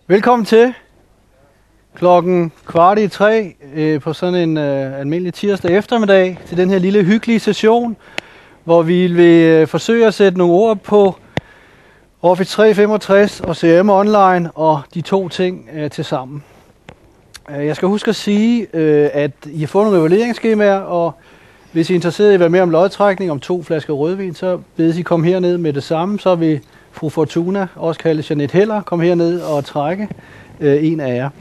Velkommen til klokken 14:15 på sådan en almindelig tirsdag eftermiddag til den her lille hyggelige session, hvor vi vil forsøge at sætte nogle ord på Office 365 og CRM Online og de to ting til sammen. Jeg skal huske at sige, at I har fået nogle evalueringsskemaer, og hvis I er interesseret i at være med om lodtrækning om 2 flasker rødvin, så bedes I komme herned med det samme, så vil fru Fortuna, også kaldet Jeanette Heller, komme herned og trække en af jer.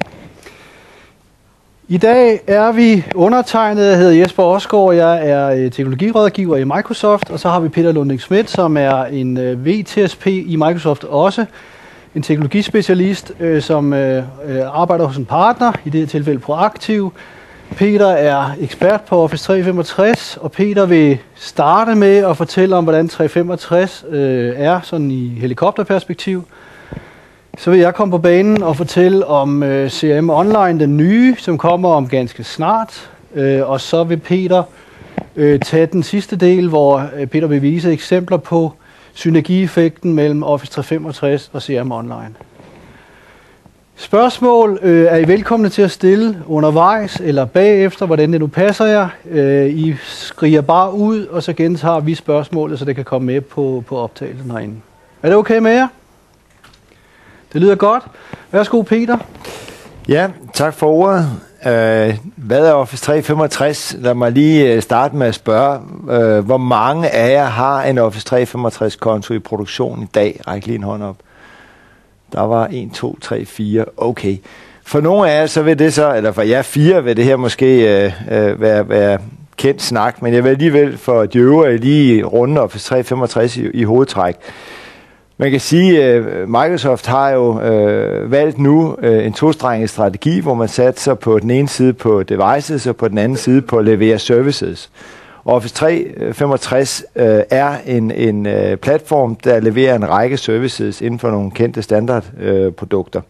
I dag er vi undertegnet. Jeg hedder Jesper Osgaard, jeg er teknologirådgiver i Microsoft, og så har vi Peter Lunding Schmidt, som er en VTSP i Microsoft også, en teknologispecialist, som arbejder hos en partner, i det her tilfælde Proaktiv. Peter er ekspert på Office 365, og Peter vil starte med at fortælle om, hvordan 365 er sådan i helikopterperspektiv. Så vil jeg komme på banen og fortælle om CRM Online, den nye, som kommer om ganske snart. Og så vil Peter tage den sidste del, hvor Peter vil vise eksempler på synergieffekten mellem Office 365 og CRM Online. Spørgsmål er I velkomne til at stille undervejs eller bagefter, hvordan det nu passer jer. I skriger bare ud, og så gentager vi spørgsmålet, så det kan komme med på optagelsen herinde. Er det okay med jer? Det lyder godt. Værsgo, Peter. Ja, tak for ordet. Hvad er Office 365? Lad mig lige starte med at spørge, hvor mange af jer har en Office 365-konto i produktion i dag? Ræk lige en hånd op. Der var 1, 2, 3, 4. Okay. For nogle af jer, så vil det så, eller for jer 4, vil det her måske være kendt snak, men jeg vil alligevel for de øvrige lige runde Office 365 i hovedtræk. Man kan sige, at Microsoft har jo valgt nu en tostrenget strategi, hvor man satser på den ene side på devices og på den anden side på at levere services. Office 365 er en platform, der leverer en række services inden for nogle kendte standardprodukter.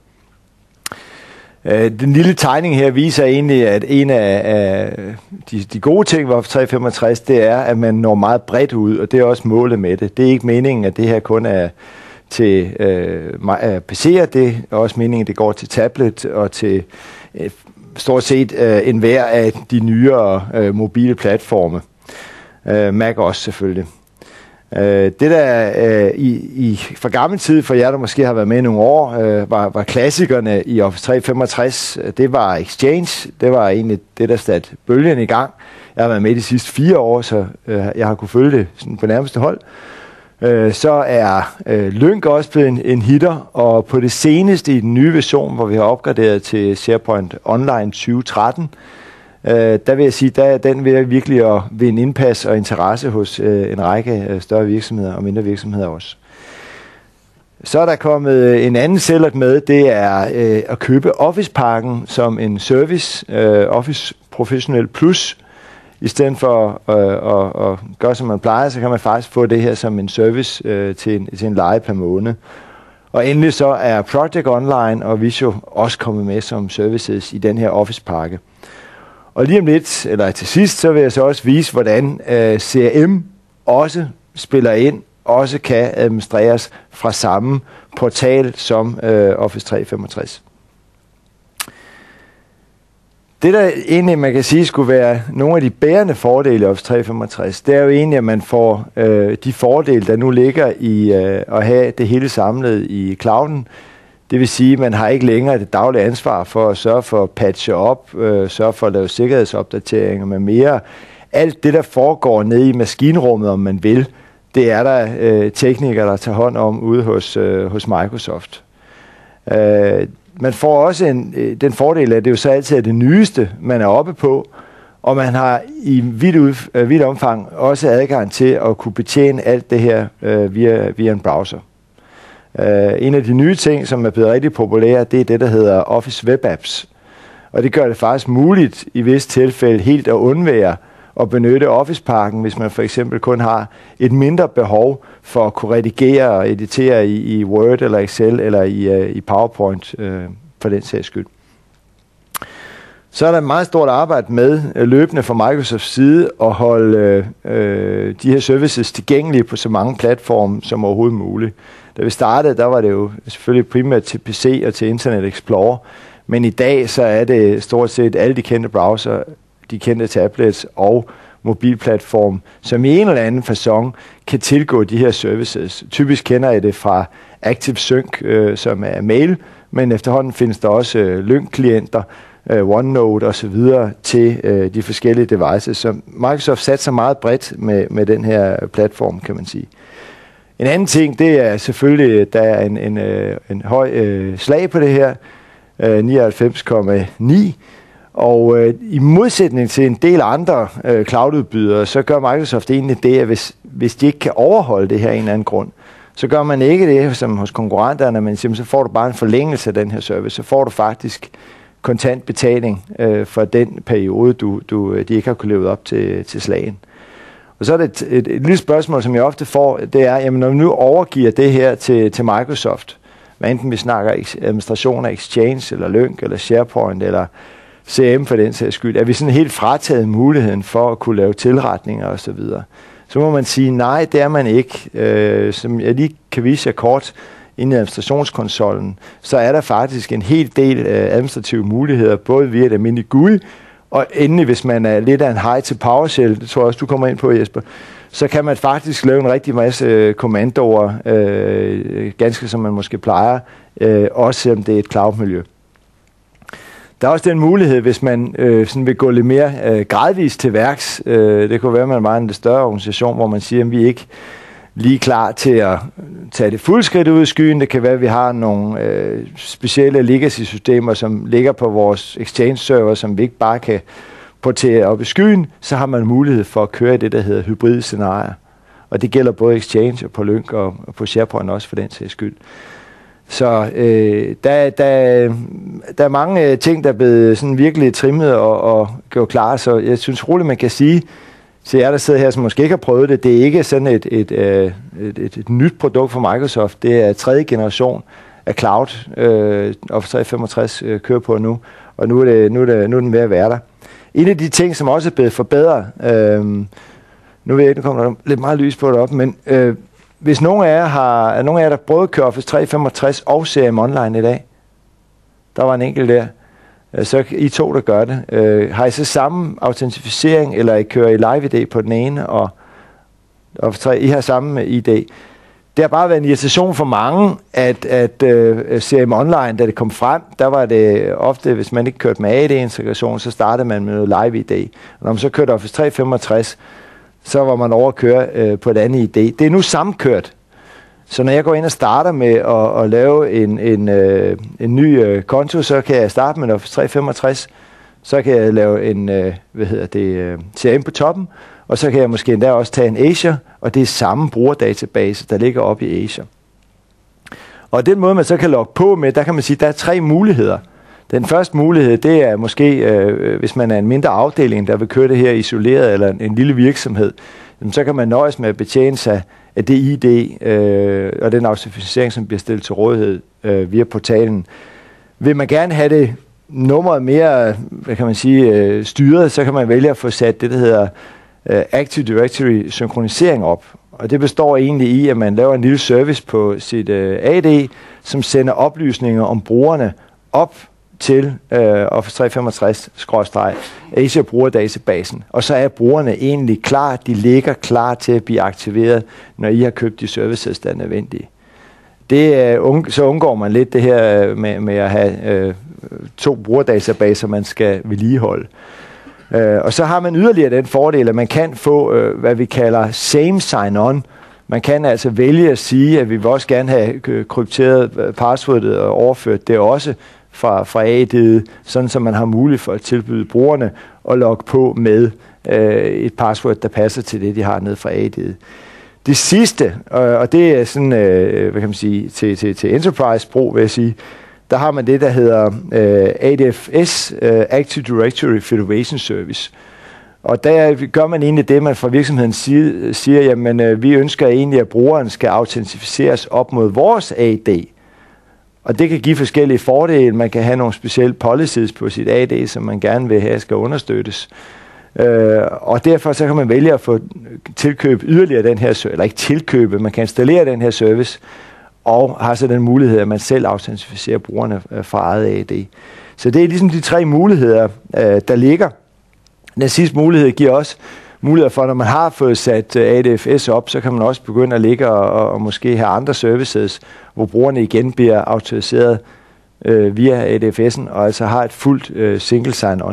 Den lille tegning her viser egentlig, at en af de gode ting ved Office 365, det er, at man når meget bredt ud, og det er også målet med det. Det er ikke meningen, at det her kun er til PC'er, det er også meningen, at det går til tablet og til stort set enhver af de nyere mobile platforme. Mac også selvfølgelig. Det der fra gammel tid, for jer der måske har været med i nogle år, var klassikerne i Office 365. Det var Exchange. Det var egentlig det, der satte bølgen i gang. Jeg har været med de sidste 4 år, så jeg har kunne følge det sådan på nærmeste hold. Så er Lync også blevet en hitter, og på det seneste i den nye version, hvor vi har opgraderet til SharePoint Online 2013, der vil jeg sige, at den vil virkelig at vinde indpas og interesse hos en række større virksomheder og mindre virksomheder også. Så er der kommet en anden sælger med, det er at købe Office-pakken som en service, Office Professional Plus. I stedet for at gøre, som man plejer, så kan man faktisk få det her som en service til en leje per måned. Og endelig så er Project Online og Visio også kommet med som services i den her Office-pakke. Og lige om lidt, eller til sidst, så vil jeg så også vise, hvordan CRM også spiller ind, også kan administreres fra samme portal som Office 365. Det der egentlig, man kan sige, skulle være nogle af de bærende fordele i Office 365, det er jo egentlig, at man får de fordele, der nu ligger i at have det hele samlet i clouden. Det vil sige, at man har ikke længere det daglige ansvar for at sørge for at patche op, sørge for at lave sikkerhedsopdateringer med mere. Alt det, der foregår nede i maskinrummet, om man vil, det er der teknikere, der tager hånd om ude hos Microsoft. Man får også den fordel, at det jo så altid er det nyeste, man er oppe på, og man har i vidt omfang også adgang til at kunne betjene alt det her via en browser. En af de nye ting, som er blevet rigtig populære, det er det, der hedder Office Web Apps. Og det gør det faktisk muligt i visse tilfælde helt at undvære at benytte Office-pakken, hvis man for eksempel kun har et mindre behov for at kunne redigere og editere i Word eller Excel eller i PowerPoint for den sags skyld. Så er der et meget stort arbejde med løbende fra Microsofts side at holde de her services tilgængelige på så mange platforme som overhovedet muligt. Da vi startede, der var det jo selvfølgelig primært til PC og til Internet Explorer, men i dag så er det stort set alle de kendte browser, de kendte tablets og mobilplatform, som i en eller anden facon kan tilgå de her services. Typisk kender jeg det fra ActiveSync, som er mail, men efterhånden findes der også Lync-klienter, OneNote osv. til de forskellige devices. Så Microsoft satser meget bredt med den her platform, kan man sige. En anden ting, det er selvfølgelig, der er en høj slag på det her, 99,9. Og i modsætning til en del andre cloududbydere, så gør Microsoft egentlig det, at hvis de ikke kan overholde det her af en eller anden grund, så gør man ikke det som hos konkurrenterne, men så får du bare en forlængelse af den her service. Så får du faktisk kontant betaling for den periode, de ikke har kunnet leve op til slagen. Og så er det et lille spørgsmål, som jeg ofte får, det er, jamen når vi nu overgiver det her til Microsoft, hvad enten vi snakker administration af Exchange, eller Lync, eller SharePoint, eller CM for den sags skyld, er vi sådan helt frataget muligheden for at kunne lave tilretninger osv. Så må man sige, nej, det er man ikke. Som jeg lige kan vise jer kort inde i administrationskonsollen, så er der faktisk en hel del administrative muligheder, både via et almindeligt GUI, og endelig, hvis man er lidt af en high til PowerShell, det tror jeg også, du kommer ind på, Jesper, så kan man faktisk lave en rigtig masse kommandoer, ganske som man måske plejer, også selvom det er et cloud-miljø. Der er også den mulighed, hvis man sådan vil gå lidt mere gradvist til værks. Det kunne være, at man var en lidt større organisation, hvor man siger, at vi ikke lige klar til at tage det fuldskridt ud i skyen. Det kan være, at vi har nogle specielle legacy-systemer, som ligger på vores Exchange-server, som vi ikke bare kan portere op i skyen. Så har man mulighed for at køre det, der hedder hybride scenarier. Og det gælder både Exchange og på Lync og på SharePoint også for den sags skyld. Så der er mange ting, der er blevet sådan virkelig trimmet og gjort klar. Så jeg synes roligt, man kan sige til jer, der sidder her, som måske ikke har prøvet det, det er ikke sådan et nyt produkt fra Microsoft. Det er 3. generation af cloud. Office 365 kører på nu, og nu er den ved at være der. En af de ting, som også er blevet forbedret, nu ved jeg ikke, nu kommer der lidt meget lys på det op, men hvis nogen af jer der prøvede at køre Office 365 og CRM Online i dag, der var en enkelt der, så I to, der gør det. Har I så samme autentificering, eller I kører I live-ID på den ene, og Office 3, I har samme ID? Det har bare været en irritation for mange, at CRM Online, da det kom frem, der var det ofte, hvis man ikke kørte med AD-integration, så startede man med noget live-ID. Og når man så kørte Office 365, så var man over at køre på et andet ID. Det er nu sammenkørt. Så når jeg går ind og starter med at lave en ny konto, så kan jeg starte med Office 365, så kan jeg lave en CRM på toppen, og så kan jeg måske endda også tage en Azure, og det er samme brugerdatabase, der ligger oppe i Azure. Og den måde, man så kan logge på med, der kan man sige, der er 3 muligheder. Den første mulighed, det er måske, hvis man er en mindre afdeling, der vil køre det her isoleret, eller en lille virksomhed, så kan man nøjes med at betjene sig af det ID og den autentificering, som bliver stillet til rådighed via portalen. Vil man gerne have det nummeret mere, hvad kan man sige, styret, så kan man vælge at få sat det, der hedder Active Directory synkronisering op. Og det består egentlig i, at man laver en lille service på sit AD, som sender oplysninger om brugerne op til Office 365/Azure brugerdatabasen. Og så er brugerne egentlig klar, de ligger klar til at blive aktiveret, når I har købt de services, der er nødvendige. Så undgår man lidt det her med at have 2 brugerdatabaser, man skal vedligeholde. Og så har man yderligere den fordel, at man kan få, hvad vi kalder same sign-on. Man kan altså vælge at sige, at vi vil også gerne have krypteret passwordet og overført det også fra AD'et, sådan så man har mulighed for at tilbyde brugerne at logge på med et password, der passer til det, de har nede fra AD'et. Det sidste, og det er sådan, hvad kan man sige, til enterprise-brug, vil jeg sige, der har man det, der hedder ADFS, Active Directory Federation Service. Og der gør man egentlig det, man fra virksomhedens side siger, jamen vi ønsker egentlig, at brugeren skal autentificeres op mod vores AD. Og det kan give forskellige fordele. Man kan have nogle specielle policies på sit AD, som man gerne vil have, skal understøttes. Og derfor så kan man vælge at få tilkøbe yderligere den her service, eller ikke tilkøbe, man kan installere den her service, og har så den mulighed, at man selv autentificerer brugerne fra eget AD. Så det er ligesom de 3 muligheder, der ligger. Den sidste mulighed giver også muligheder for, når man har fået sat ADFS op, så kan man også begynde at ligge og måske have andre services, hvor brugerne igen bliver autoriseret via ADFS'en, og altså har et fuldt single sign-on.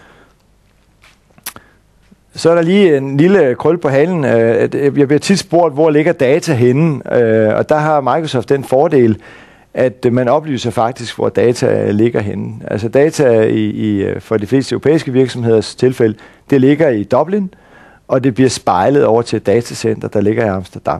Så er der lige en lille krøl på halen. Jeg bliver tit spurgt, hvor ligger data henne, og der har Microsoft den fordel, at man oplyser faktisk, hvor data ligger henne. Altså data for de fleste europæiske virksomheders tilfælde, det ligger i Dublin, og det bliver spejlet over til et datacenter, der ligger i Amsterdam.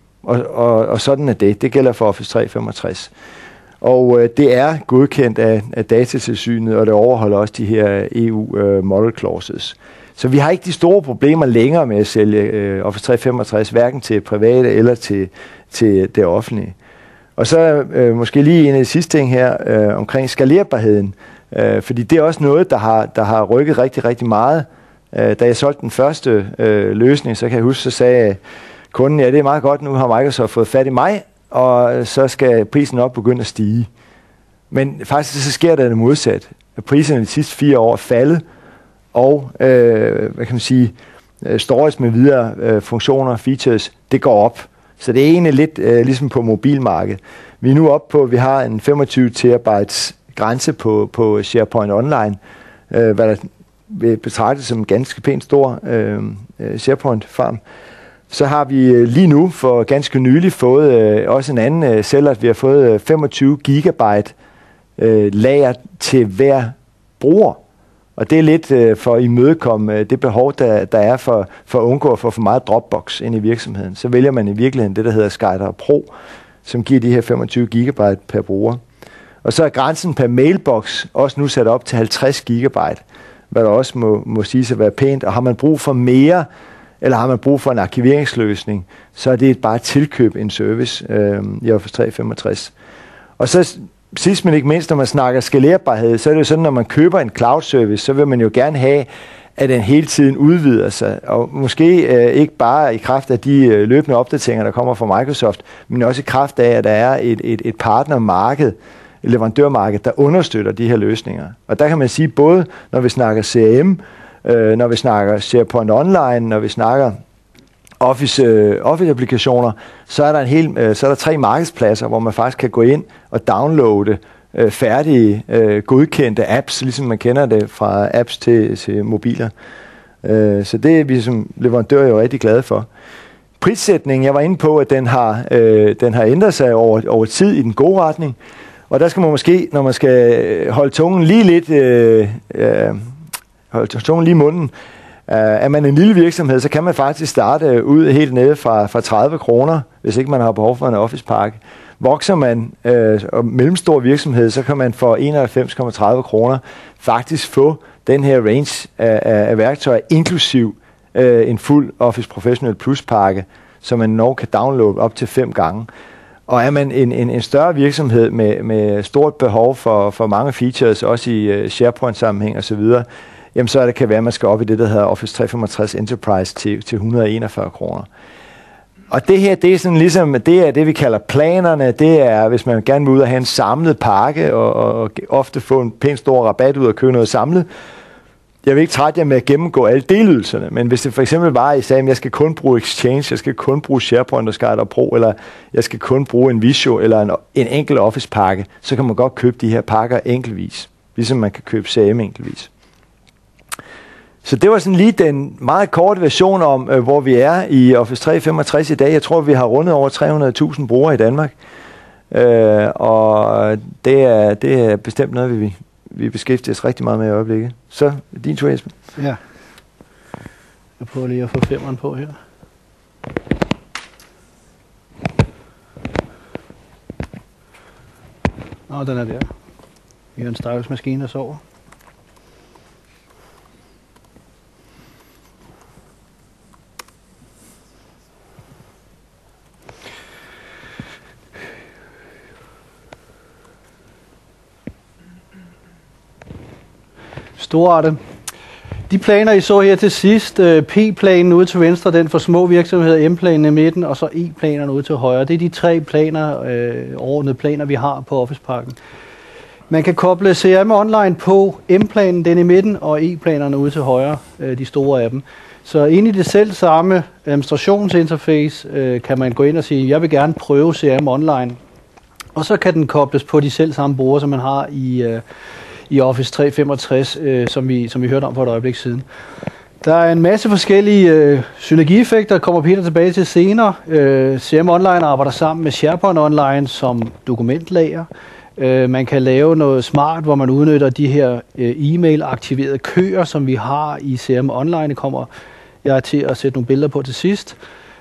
Og sådan er det. Det gælder for Office 365. Og det er godkendt af Datatilsynet, og det overholder også de her EU Model Clauses. Så vi har ikke de store problemer længere med at sælge Office 365, hverken til private eller til det offentlige. Og så måske lige en af de sidste ting her omkring skalerbarheden, fordi det er også noget, der har rykket rigtig, rigtig meget. Da jeg solgte den første løsning, så kan jeg huske, så sagde kunden, ja, det er meget godt, nu har Microsoft fået fat i mig, og så skal prisen op begynde at stige. Men faktisk så sker der det modsat. Priserne de sidste 4 år er faldet, og hvad kan man sige, storage med videre funktioner, features, det går op. Så det er egentlig lidt ligesom på mobilmarkedet. Vi er nu oppe på, at vi har en 25 terabytes grænse på SharePoint Online, hvad der vil betragtes som en ganske pænt stor SharePoint-farm. Så har vi lige nu for ganske nylig fået også en anden sælger, at vi har fået 25 gigabyte lager til hver bruger. Og det er lidt for at imødekomme det behov, der er for at undgå at få for meget Dropbox ind i virksomheden. Så vælger man i virkeligheden det, der hedder SkyDrive Pro, som giver de her 25 gigabyte per bruger. Og så er grænsen per mailbox også nu sat op til 50 gigabyte, hvad der også må siges at være pænt. Og har man brug for mere, eller har man brug for en arkiveringsløsning, så er det bare et tilkøb, en service i Office 365. Og så sidst men ikke mindst, når man snakker skalerbarhed, så er det jo sådan, når man køber en cloud service, så vil man jo gerne have, at den hele tiden udvider sig. Og måske ikke bare i kraft af de løbende opdateringer, der kommer fra Microsoft, men også i kraft af, at der er et partnermarked, et leverandørmarked, der understøtter de her løsninger. Og der kan man sige, både når vi snakker CRM, når vi snakker SharePoint Online, når vi snakker Office-applikationer, så er der 3 markedspladser, hvor man faktisk kan gå ind og downloade færdige, godkendte apps, ligesom man kender det fra apps til mobiler. Så det er vi som leverandør jo rigtig glade for. Prissætningen, jeg var inde på, at den har ændret sig over tid i den gode retning, og der skal man måske, når man skal holde tungen lige lidt, holde tungen lige i munden. Er man en lille virksomhed, så kan man faktisk starte ud helt nede fra 30 kroner, hvis ikke man har behov for en office-pakke. Vokser man mellemstor virksomhed, så kan man for 91,30 kroner faktisk få den her range af værktøjer, inklusiv en fuld Office Professional Plus-pakke, som man nok kan downloade op til 5 gange. Og er man en større virksomhed med stort behov for mange features, også i SharePoint-sammenhæng osv., jamen så kan det være, at man skal op i det, der hedder Office 365 Enterprise til 141 kroner. Og det her, det er sådan ligesom, det er det, vi kalder planerne. Det er, hvis man gerne vil ud og have en samlet pakke, og ofte få en pænt stor rabat ud og købe noget samlet. Jeg vil ikke trætte jer med at gennemgå alle delydelserne, men hvis det for eksempel var, at I sagde, at jeg skal kun bruge Exchange, jeg skal kun bruge SharePoint og SkyDrive Pro, eller jeg skal kun bruge en Visio eller en enkelt Office-pakke, så kan man godt købe de her pakker enkeltvis, ligesom man kan købe CRM enkeltvis. Så det var sådan lige den meget korte version om, hvor vi er i Office 365 i dag. Jeg tror, vi har rundet over 300.000 brugere i Danmark. Og det er bestemt noget, vi beskæftiger os rigtig meget med i øjeblikket. Så din tur, Esben. Ja. Jeg prøver lige at få 5'eren på her. Nå, den er der. Vi har en stakkelsmaskine, der sover. Storartet. De planer, I så her til sidst, P-planen ude til venstre, den for små virksomheder, M-planen i midten, og så E-planerne ude til højre. Det er de 3 planer, overordnede planer, vi har på Officeparken. Man kan koble CRM Online på M-planen, den i midten, og E-planerne ude til højre, de store af dem. Så inde i det selv samme administrationsinterface kan man gå ind og sige, jeg vil gerne prøve CRM Online. Og så kan den kobles på de selv samme brugere, som man har i Office 365, som vi hørte om for et øjeblik siden. Der er en masse forskellige synergieffekter, der kommer Peter tilbage til senere. CRM Online arbejder sammen med SharePoint Online som dokumentlager. Man kan lave noget smart, hvor man udnytter de her e-mail-aktiverede køer, som vi har i CRM Online. Det kommer jeg til at sætte nogle billeder på til sidst.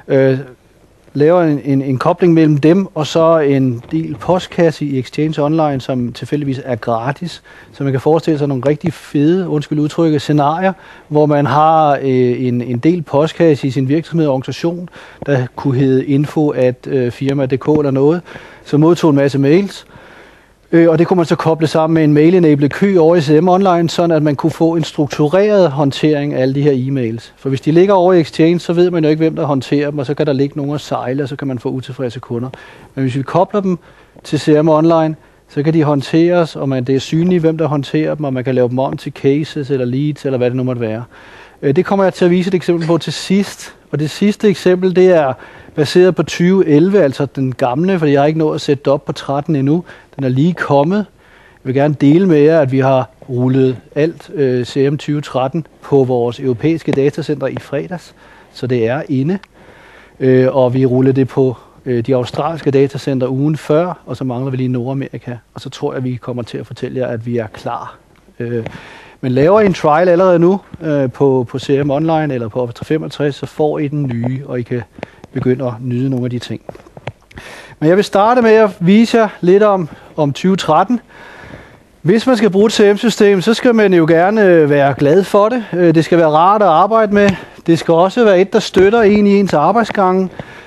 Laver en kobling mellem dem, og så en del postkasse i Exchange Online, som tilfældigvis er gratis. Så man kan forestille sig nogle rigtig fede, scenarier, hvor man har en del postkasse i sin virksomhed og organisation, der kunne hedde info@firma.dk eller noget, så modtog en masse mails. Og det kunne man så koble sammen med en mail-enabled kø over i CRM Online, sådan at man kunne få en struktureret håndtering af alle de her e-mails. For hvis de ligger over i Exchange, så ved man jo ikke, hvem der håndterer dem, og så kan der ligge nogen og sejle, og så kan man få utilfredse kunder. Men hvis vi kobler dem til CRM Online, så kan de håndteres, og det er synligt, hvem der håndterer dem, og man kan lave dem om til cases eller leads, eller hvad det nu måtte være. Det kommer jeg til at vise et eksempel på til sidst. Og det sidste eksempel, det er baseret på 2011, altså den gamle, fordi jeg har ikke nået at sætte det op på 13 endnu. Den er lige kommet. Jeg vil gerne dele med jer, at vi har rullet alt CRM 2013 på vores europæiske datacenter i fredags, så det er inde. Og vi rullede det på de australske datacenter ugen før, og så mangler vi lige Nordamerika. Og så tror jeg, at vi kommer til at fortælle jer, at vi er klar. Men laver I en trial allerede nu på CRM Online eller på Office 365, så får I den nye, og I kan begynde at nyde nogle af de ting. Men jeg vil starte med at vise jer lidt om 2013. Hvis man skal bruge et CRM-system, så skal man jo gerne være glad for det. Det skal være rart at arbejde med. Det skal også være et, der støtter en i ens arbejdsgange.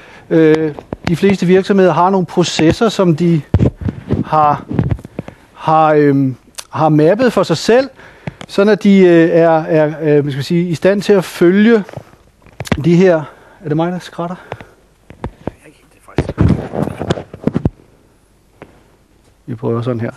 De fleste virksomheder har nogle processer, som de har mappet for sig selv, sådan at de er i stand til at følge de her. Er det mig, der skrætter? Vi prøver sådan her.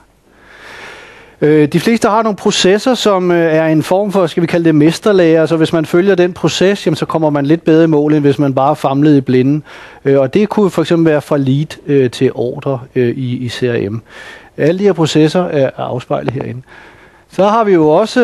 De fleste har nogle processer, som er en form for, skal vi kalde det mesterlære. Så hvis man følger den proces, jamen, så kommer man lidt bedre i mål, end hvis man bare famlede i blinde. Og det kunne for eksempel være fra lead til ordre i CRM. Alle de her processer er afspejlet herinde. Så har vi jo også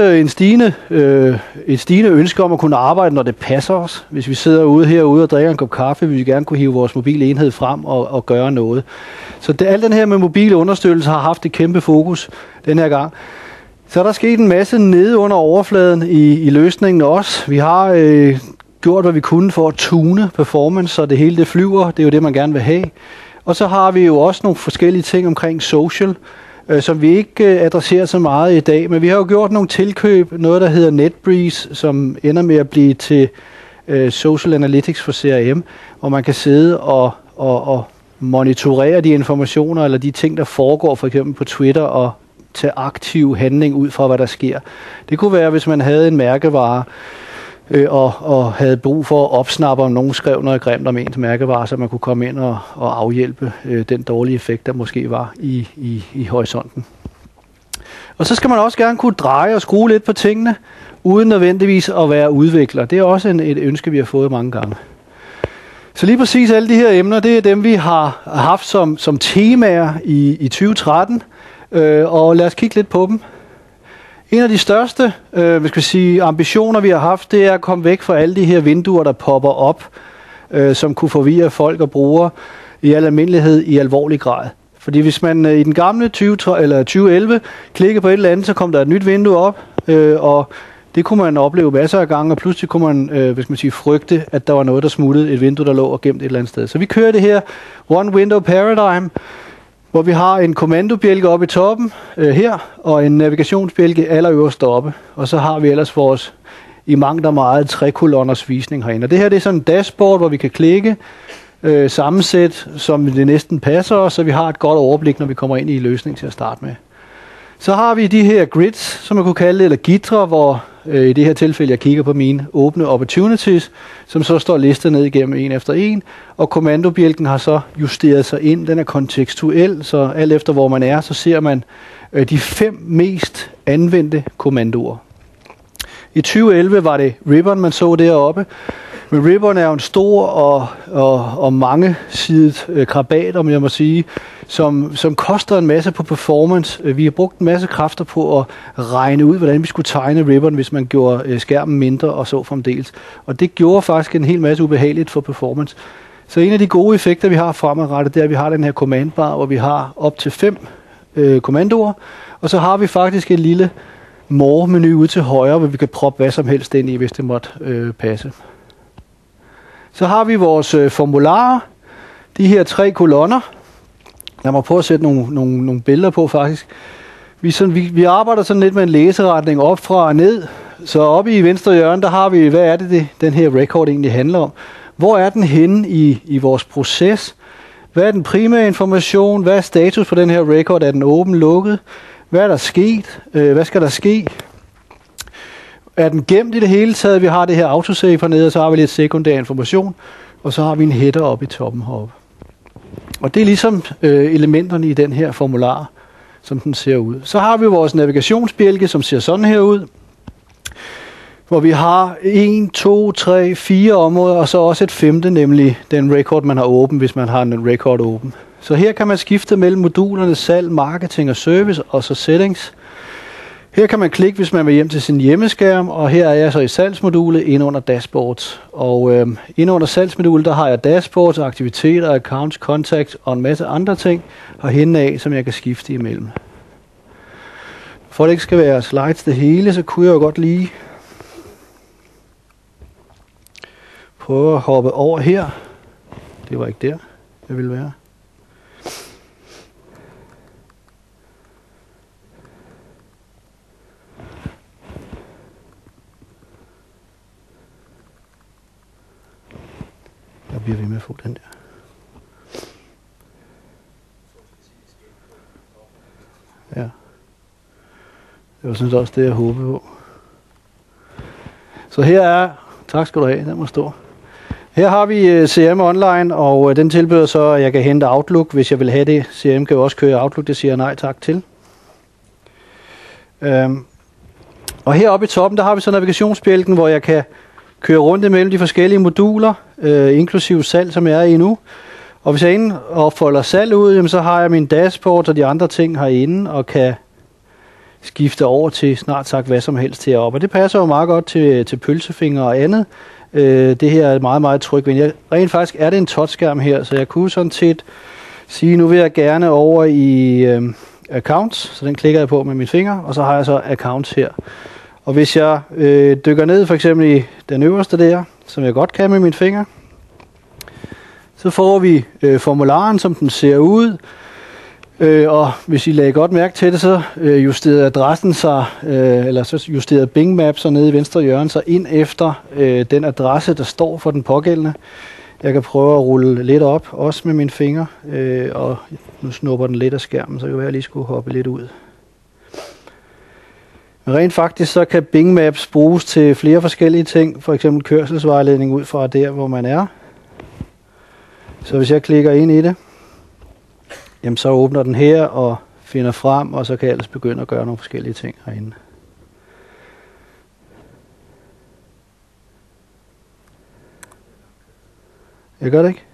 et stigende ønske om at kunne arbejde, når det passer os. Hvis vi sidder herude og drikker en kop kaffe, vil vi gerne kunne hive vores mobile enhed frem og gøre noget. Så alt den her med mobile understøttelse har haft et kæmpe fokus den her gang. Så er der sket en masse nede under overfladen i løsningen også. Vi har gjort, hvad vi kunne for at tune performance, så det hele det flyver. Det er jo det, man gerne vil have. Og så har vi jo også nogle forskellige ting omkring social, som vi ikke adresserer så meget i dag, men vi har jo gjort nogle tilkøb, noget der hedder NetBreeze, som ender med at blive til Social Analytics for CRM, hvor man kan sidde og monitorere de informationer eller de ting, der foregår for eksempel på Twitter, og tage aktiv handling ud fra, hvad der sker. Det kunne være, hvis man havde en mærkevare, og havde brug for at opsnappe, om nogen skrev noget grimt om ens mærkevare, så man kunne komme ind og afhjælpe den dårlige effekt, der måske var i horisonten. Og så skal man også gerne kunne dreje og skrue lidt på tingene, uden nødvendigvis at være udvikler. Det er også et ønske, vi har fået mange gange. Så lige præcis alle de her emner, det er dem, vi har haft som temaer i 2013, og lad os kigge lidt på dem. En af de største ambitioner, vi har haft, det er at komme væk fra alle de her vinduer, der popper op, som kunne forvirre folk og brugere i al almindelighed i alvorlig grad. Fordi hvis man i den gamle 2011 klikkede på et eller andet, så kom der et nyt vindue op, og det kunne man opleve masser af gange, og pludselig kunne man frygte, at der var noget, der smuttede et vindue, der lå og gemt et eller andet sted. Så vi kører det her One Window Paradigm, hvor vi har en kommandobjælke oppe i toppen her, og en navigationsbjælke allerøverst oppe. Og så har vi ellers vores i mangt og meget 3-kolonners visning herinde. Og det her, det er sådan en dashboard, hvor vi kan klikke, sammensæt, som det næsten passer os, så vi har et godt overblik, når vi kommer ind i løsningen til at starte med. Så har vi de her grids, som man kunne kalde det, eller gitre, hvor i det her tilfælde, jeg kigger på mine åbne opportunities, som så står listet ned igennem en efter en, og kommandobjælken har så justeret sig ind. Den er kontekstuel, så alt efter hvor man er, så ser man de 5 mest anvendte kommandoer. I 2011 var det Ribbon, man så deroppe. Men Ribbon er jo en stor og mangesidet krabat, om jeg må sige, som koster en masse på performance. Vi har brugt en masse kræfter på at regne ud, hvordan vi skulle tegne Ribbon, hvis man gjorde skærmen mindre og så fremdeles. Og det gjorde faktisk en hel masse ubehageligt for performance. Så en af de gode effekter, vi har fremadrettet, det er, at vi har den her command bar, hvor vi har op til 5 kommandoer. Og så har vi faktisk et lille more-menu ude til højre, hvor vi kan proppe hvad som helst ind i, hvis det måtte passe. Så har vi vores formularer, de her 3 kolonner. Lad mig prøve at sætte nogle billeder på faktisk. Vi arbejder sådan lidt med en læseretning op fra og ned. Så oppe i venstre hjørne, der har vi, hvad er det den her record egentlig handler om. Hvor er den henne i vores proces? Hvad er den primære information? Hvad er status på den her record? Er den åben, lukket? Hvad er der sket? Hvad skal der ske? Er den gemt i det hele taget? Vi har det her autosave hernede, og så har vi lidt sekundær information, og så har vi en header oppe i toppen heroppe. Og det er ligesom elementerne i den her formular, som den ser ud. Så har vi vores navigationsbjælke, som ser sådan her ud, hvor vi har 1, 2, 3, 4 områder, og så også et 5., nemlig den record, man har åben, hvis man har en record åben. Så her kan man skifte mellem modulerne salg, marketing og service, og så settings. Her kan man klikke, hvis man vil hjem til sin hjemmeskærm, og her er jeg så i salgsmodulet inde under dashboards. Og inde under salgsmodulet, der har jeg dashboards, aktiviteter, accounts, contacts og en masse andre ting herhenne af, som jeg kan skifte imellem. For det ikke skal være slides det hele, så kunne jeg jo godt lige prøve at hoppe over her. Det var ikke der, jeg ville være. Der bliver vi med at få den der. Ja. Det var sådan også det, jeg håbede på. Så her er, tak skal du have, den må stå. Her har vi CRM Online, og den tilbyder så, at jeg kan hente Outlook, hvis jeg vil have det. CRM kan jo også køre Outlook, det siger jeg nej tak til. Og heroppe i toppen, der har vi så navigationsbjælken, hvor jeg kan køre rundt imellem de forskellige moduler, inklusive salg, som jeg er i nu. Og hvis jeg inde og folder salg ud, jamen, så har jeg min dashboard og de andre ting herinde, og kan skifte over til snart sagt hvad som helst heroppe. Og det passer jo meget godt til pølsefinger og andet. Det her er meget, meget tryg ved. Rent faktisk er det en touchskærm her, så jeg kunne sådan set sige, nu vil jeg gerne over i accounts, så den klikker jeg på med mine fingre, og så har jeg så accounts her. Og hvis jeg dykker ned for eksempel i den øverste der, som jeg godt kan med mine fingre, så får vi formularen, som den ser ud. Og hvis I lagde godt mærke til det, så justerede adressen sig, eller så justerede Bing Maps så nede i venstre hjørne sig ind efter den adresse, der står for den pågældende. Jeg kan prøve at rulle lidt op, også med mine fingre, og nu snupper den lidt af skærmen, så kan jeg lige skulle hoppe lidt ud. Men rent faktisk så kan Bing Maps bruges til flere forskellige ting, for eksempel kørselsvejledning ud fra der, hvor man er. Så hvis jeg klikker ind i det, jamen så åbner den her og finder frem, og så kan jeg ellers begynde at gøre nogle forskellige ting herinde. Jeg gør det ikke?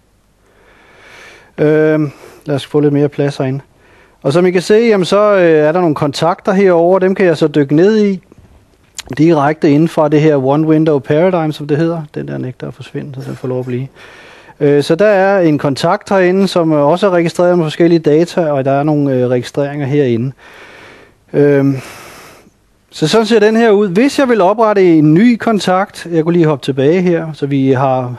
Lad os få lidt mere plads herinde. Og som I kan se, jamen så er der nogle kontakter herovre, dem kan jeg så dykke ned i direkte inden fra det her One Window Paradigm, som det hedder. Den der nægter at forsvinde, så den får lov at blive. Så der er en kontakt herinde, som også er registreret med forskellige data, og der er nogle registreringer herinde. Så sådan ser den her ud. Hvis jeg vil oprette en ny kontakt, jeg kunne lige hoppe tilbage her, så vi har,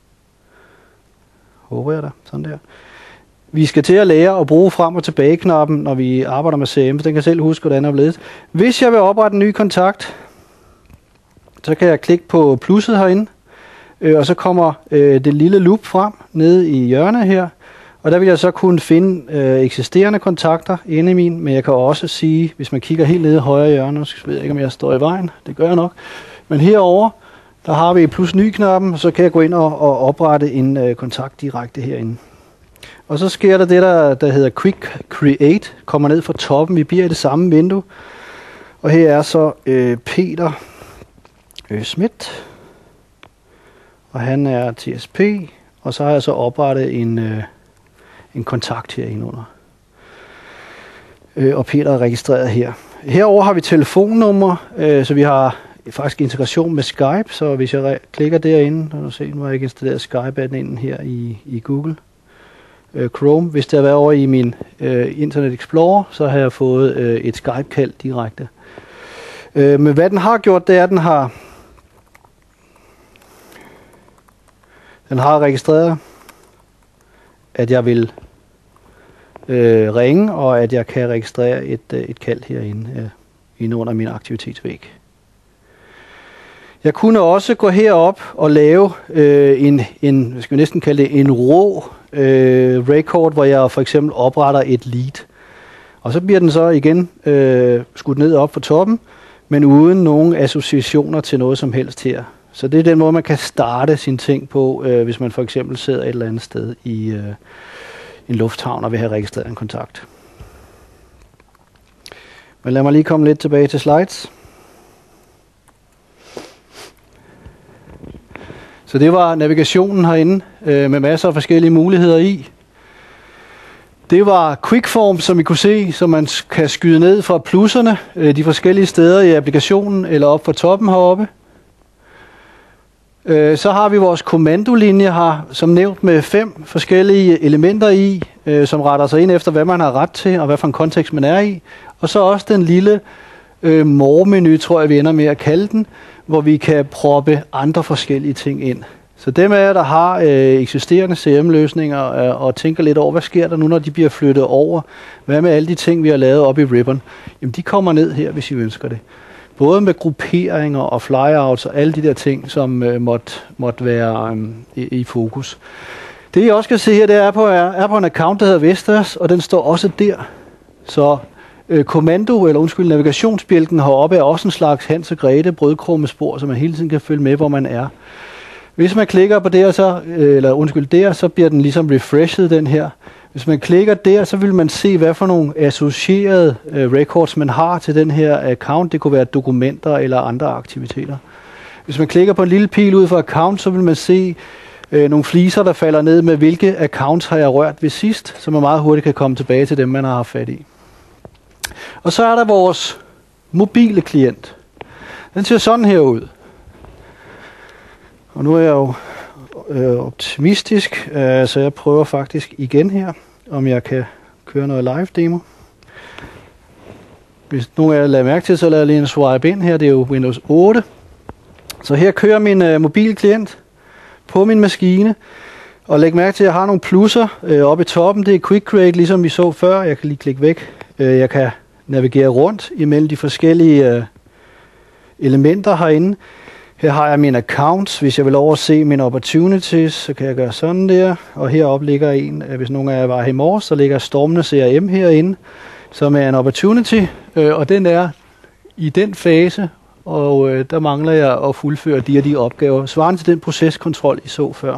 håber jeg da, sådan der. Vi skal til at lære at bruge frem og tilbage knappen, når vi arbejder med CRM, for den kan selv huske, hvordan det er blevet. Hvis jeg vil oprette en ny kontakt, så kan jeg klikke på plusset herinde, og så kommer det lille loop frem nede i hjørnet her, Og der vil jeg så kunne finde eksisterende kontakter inde i min, men jeg kan også sige, hvis man kigger helt nede i højre hjørne, så ved jeg ikke, om jeg står i vejen, det gør jeg nok. Men herover der har vi plus ny-knappen, så kan jeg gå ind og oprette en kontakt direkte herinde. Og så sker der det, der hedder Quick Create, kommer ned fra toppen, vi bliver i det samme vindue. Og her er så Peter Schmidt, og han er TSP, og så har jeg så oprettet en kontakt herinde under. Og Peter er registreret her. Herover har vi telefonnummer, så vi har faktisk integration med Skype, så hvis jeg klikker derinde, så se, nu har jeg ikke installeret Skype-admin her i Google Chrome. Hvis det har været over i min Internet Explorer, så har jeg fået et Skype-kald direkte. Men hvad den har gjort, det er, at den har registreret, at jeg vil ringe, og at jeg kan registrere et kald herinde inde under min aktivitetsvæg. Jeg kunne også gå herop og lave hvad skal vi næsten kalde det, en rå record, hvor jeg for eksempel opretter et lead. Og så bliver den så igen skudt ned op på toppen, men uden nogen associationer til noget som helst her. Så det er den måde, man kan starte sine ting på, hvis man for eksempel sidder et eller andet sted i en lufthavn og vil have registreret en kontakt. Men lad mig lige komme lidt tilbage til slides. Så det var navigationen herinde med masser af forskellige muligheder i. Det var QuickForm, som I kunne se, som man kan skyde ned fra plusserne de forskellige steder i applikationen eller op på toppen heroppe. Så har vi vores kommandolinje her, som nævnt med 5 forskellige elementer i, som retter sig ind efter, hvad man har ret til og hvad for en kontekst man er i. Og så også den lille more-menu, tror jeg vi ender med at kalde den, hvor vi kan proppe andre forskellige ting ind. Så dem af jer, der har eksisterende CRM-løsninger og tænker lidt over, hvad sker der nu, når de bliver flyttet over? Hvad med alle de ting, vi har lavet op i Ribbon? Jamen, de kommer ned her, hvis I ønsker det. Både med grupperinger og flyouts og alle de der ting, som måtte være i fokus. Det I også kan se her, det er på en account, der hedder Vestas, og den står også der. Så navigationsbjælken heroppe er også en slags Hans og Grete brødkrummespor, så man hele tiden kan følge med, hvor man er. Hvis man klikker på det, så bliver den ligesom refreshed, den her. Hvis man klikker der, så vil man se, hvad for nogle associerede records man har til den her account. Det kunne være dokumenter eller andre aktiviteter. Hvis man klikker på en lille pil ud for account, så vil man se nogle fliser, der falder ned med, hvilke accounts har jeg rørt ved sidst, så man meget hurtigt kan komme tilbage til dem, man har haft fat i. Og så er der vores mobile klient. Den ser sådan her ud. Og nu er jeg jo optimistisk, så jeg prøver faktisk igen her, om jeg kan køre noget live demo. Hvis nogen af jer lader mærke til, så lader jeg lige en swipe ind her. Det er jo Windows 8. Så her kører min mobile klient på min maskine. Og læg mærke til, at jeg har nogle plusser oppe i toppen. Det er Quick Create, ligesom vi så før. Jeg kan lige klikke væk. Jeg kan navigere rundt imellem de forskellige elementer herinde. Her har jeg mine accounts. Hvis jeg vil overse mine opportunities, så kan jeg gøre sådan der. Og heroppe ligger en, hvis nogen af jer var her i morges, så ligger stormende CRM herinde, som er en opportunity. Og den er i den fase, og der mangler jeg at fuldføre de opgaver, svarende til den proceskontrol, I så før.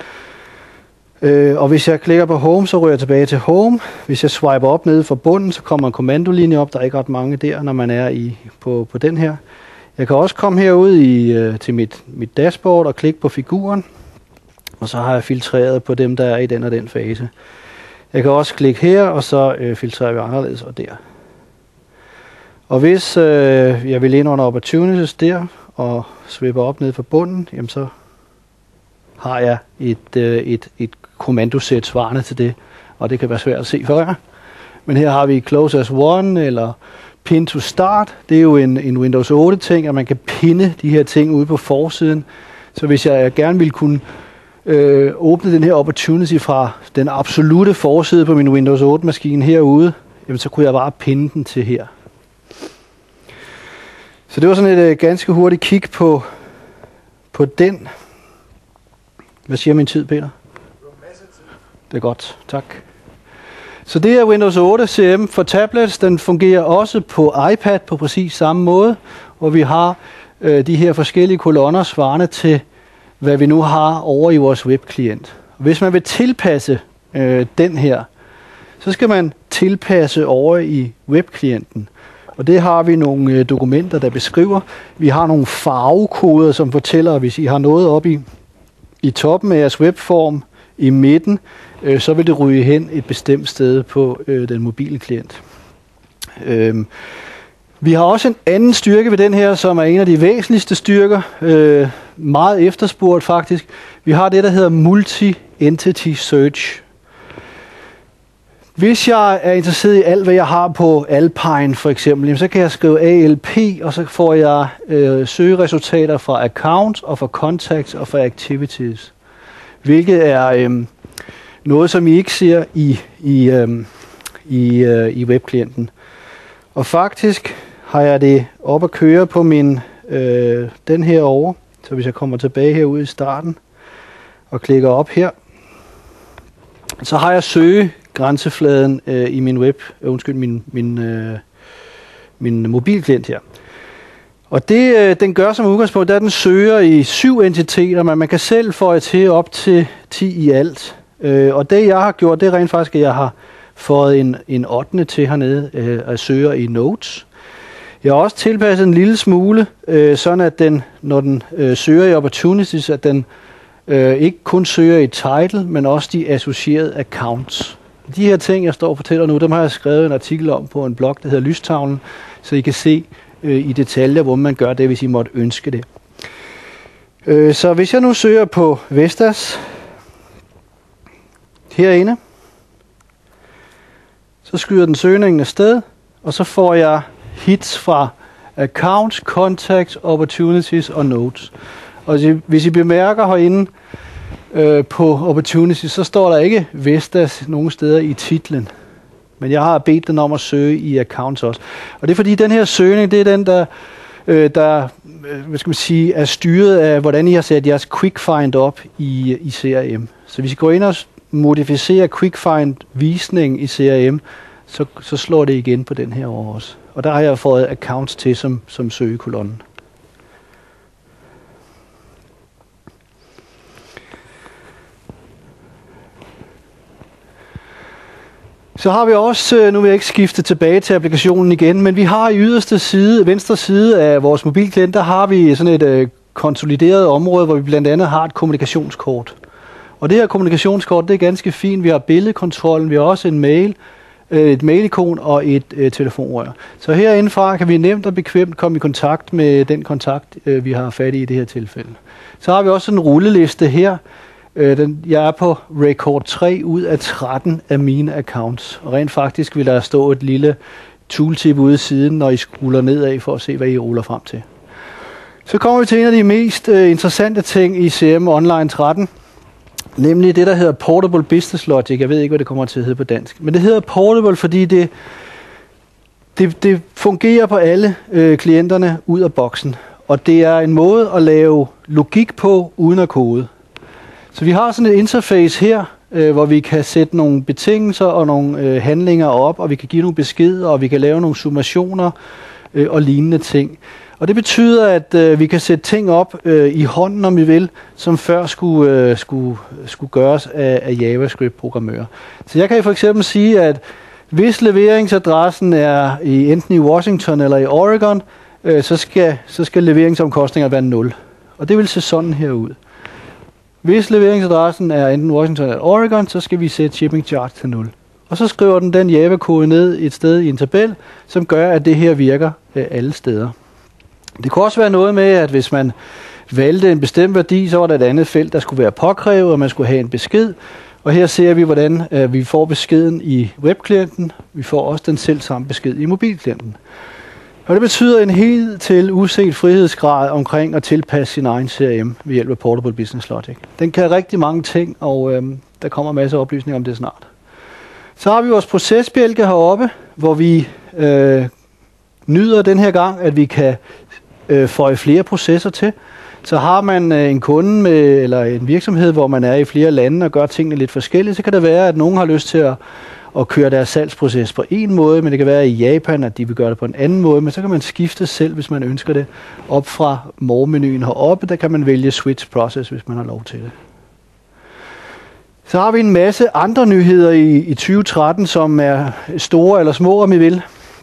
Og hvis jeg klikker på Home, så ryger jeg tilbage til Home. Hvis jeg swiper op nede fra bunden, så kommer en kommandolinje op. Der er ikke ret mange der, når man er på den her. Jeg kan også komme herud til mit dashboard og klikke på figuren. Og så har jeg filtreret på dem, der er i den og den fase. Jeg kan også klikke her, og så filtrerer vi anderledes og der. Og hvis jeg vil ind under opportunities der, og swipper op ned fra bunden, jamen så har jeg et kommandosæt svarende til det, og det kan være svært at se for jer. Men her har vi close as one, eller pin to start. Det er jo en Windows 8 ting, at man kan pinde de her ting ude på forsiden. Så hvis jeg gerne ville kunne åbne den her opportunity fra den absolute forside på min Windows 8 maskine herude, jamen så kunne jeg bare pinde den til her. Så det var sådan et ganske hurtigt kig på den. Hvad siger min tid, Peter? Det er godt, tak. Så det er Windows 8 CRM for tablets. Den fungerer også på iPad på præcis samme måde, hvor vi har de her forskellige kolonner svarende til, hvad vi nu har over i vores webklient. Hvis man vil tilpasse den her, så skal man tilpasse over i webklienten. Og det har vi nogle dokumenter, der beskriver. Vi har nogle farvekoder, som fortæller, hvis I har noget oppe i toppen af jeres webform, i midten, så vil det ryge hen et bestemt sted på den mobile klient. Vi har også en anden styrke ved den her, som er en af de væsentligste styrker. Meget efterspurgt faktisk. Vi har det, der hedder Multi-Entity Search. Hvis jeg er interesseret i alt, hvad jeg har på Alpine for eksempel, så kan jeg skrive ALP, og så får jeg søgeresultater fra accounts og fra contacts og fra activities. Hvilket er noget, som I ikke ser i webklienten. Og faktisk har jeg det op at køre på min den her over. Så hvis jeg kommer tilbage herude i starten og klikker op her, så har jeg søgegrænsefladen i min min mobilklient her. Og det den gør som udgangspunkt, der den søger i 7 entiteter, men man kan selv føje til op til 10 i alt. Og det jeg har gjort, det er rent faktisk, at jeg har fået en 8. til hernede og søger i Notes. Jeg har også tilpasset en lille smule, sådan at den, når den søger i Opportunities, at den ikke kun søger i title, men også de associerede accounts. De her ting, jeg står og fortæller nu, dem har jeg skrevet en artikel om på en blog, der hedder Lystavlen, så I kan se i detaljer, hvor man gør det, hvis I måtte ønske det. Så hvis jeg nu søger på Vestas herinde, så skyder den søgningen afsted, og så får jeg hits fra accounts, contacts, opportunities og notes. Og hvis I bemærker herinde på opportunities, så står der ikke Vestas nogen steder i titlen. Men jeg har bedt den om at søge i accounts også. Og det er fordi, den her søgning, det er den, der hvad skal man sige, er styret af, hvordan I har sat jeres quick find op i CRM. Så hvis I går ind og modificerer quick find visning i CRM, så slår det igen på den her over også. Og der har jeg fået accounts til som søgekolonnen. Så har vi også, nu vil jeg ikke skifte tilbage til applikationen igen, men vi har i yderste side, venstre side af vores mobilklient, der har vi sådan et konsolideret område, hvor vi blandt andet har et kommunikationskort. Og det her kommunikationskort, det er ganske fint. Vi har billedkontrollen, vi har også en mail, et mailikon og et telefonrør. Så herindefra kan vi nemt og bekvemt komme i kontakt med den kontakt, vi har fat i det her tilfælde. Så har vi også en rulleliste her. Jeg er på record 3 ud af 13 af mine accounts. Og rent faktisk vil der stå et lille tooltip ude i siden, når I scroller nedad for at se, hvad I ruller frem til. Så kommer vi til en af de mest interessante ting i CRM Online 13. Nemlig det, der hedder Portable Business Logic. Jeg ved ikke, hvad det kommer til at hedde på dansk. Men det hedder Portable, fordi det fungerer på alle klienterne ud af boksen. Og det er en måde at lave logik på, uden at kode. Så vi har sådan et interface her, hvor vi kan sætte nogle betingelser og nogle handlinger op, og vi kan give nogle beskeder, og vi kan lave nogle summationer og lignende ting. Og det betyder, at vi kan sætte ting op i hånden, om vi vil, som før skulle gøres af JavaScript-programmører. Så jeg kan for eksempel sige, at hvis leveringsadressen er enten i Washington eller i Oregon, så skal leveringsomkostninger være 0. Og det vil se sådan her ud. Hvis leveringsadressen er enten Washington eller Oregon, så skal vi sætte shipping charge til 0. Og så skriver den Java-kode ned et sted i en tabel, som gør, at det her virker alle steder. Det kunne også være noget med, at hvis man valgte en bestemt værdi, så var der et andet felt, der skulle være påkrævet, og man skulle have en besked. Og her ser vi, hvordan vi får beskeden i webklienten. Vi får også den selv samme besked i mobilklienten. Og det betyder en helt til uset frihedsgrad omkring at tilpasse sin egen CRM ved hjælp af Portable Business Logic. Den kan rigtig mange ting, og der kommer masser af oplysninger om det snart. Så har vi vores procesbjælke heroppe, hvor vi nyder den her gang, at vi kan føje flere processer til. Så har man en kunde med, eller en virksomhed, hvor man er i flere lande og gør tingene lidt forskelligt, så kan det være, at nogen har lyst til at køre deres salgsproces på en måde, men det kan være i Japan, at de vil gøre det på en anden måde, men så kan man skifte selv, hvis man ønsker det, op fra more-menuen heroppe, der kan man vælge switch process, hvis man har lov til det. Så har vi en masse andre nyheder i 2013, som er store eller små, om I vil.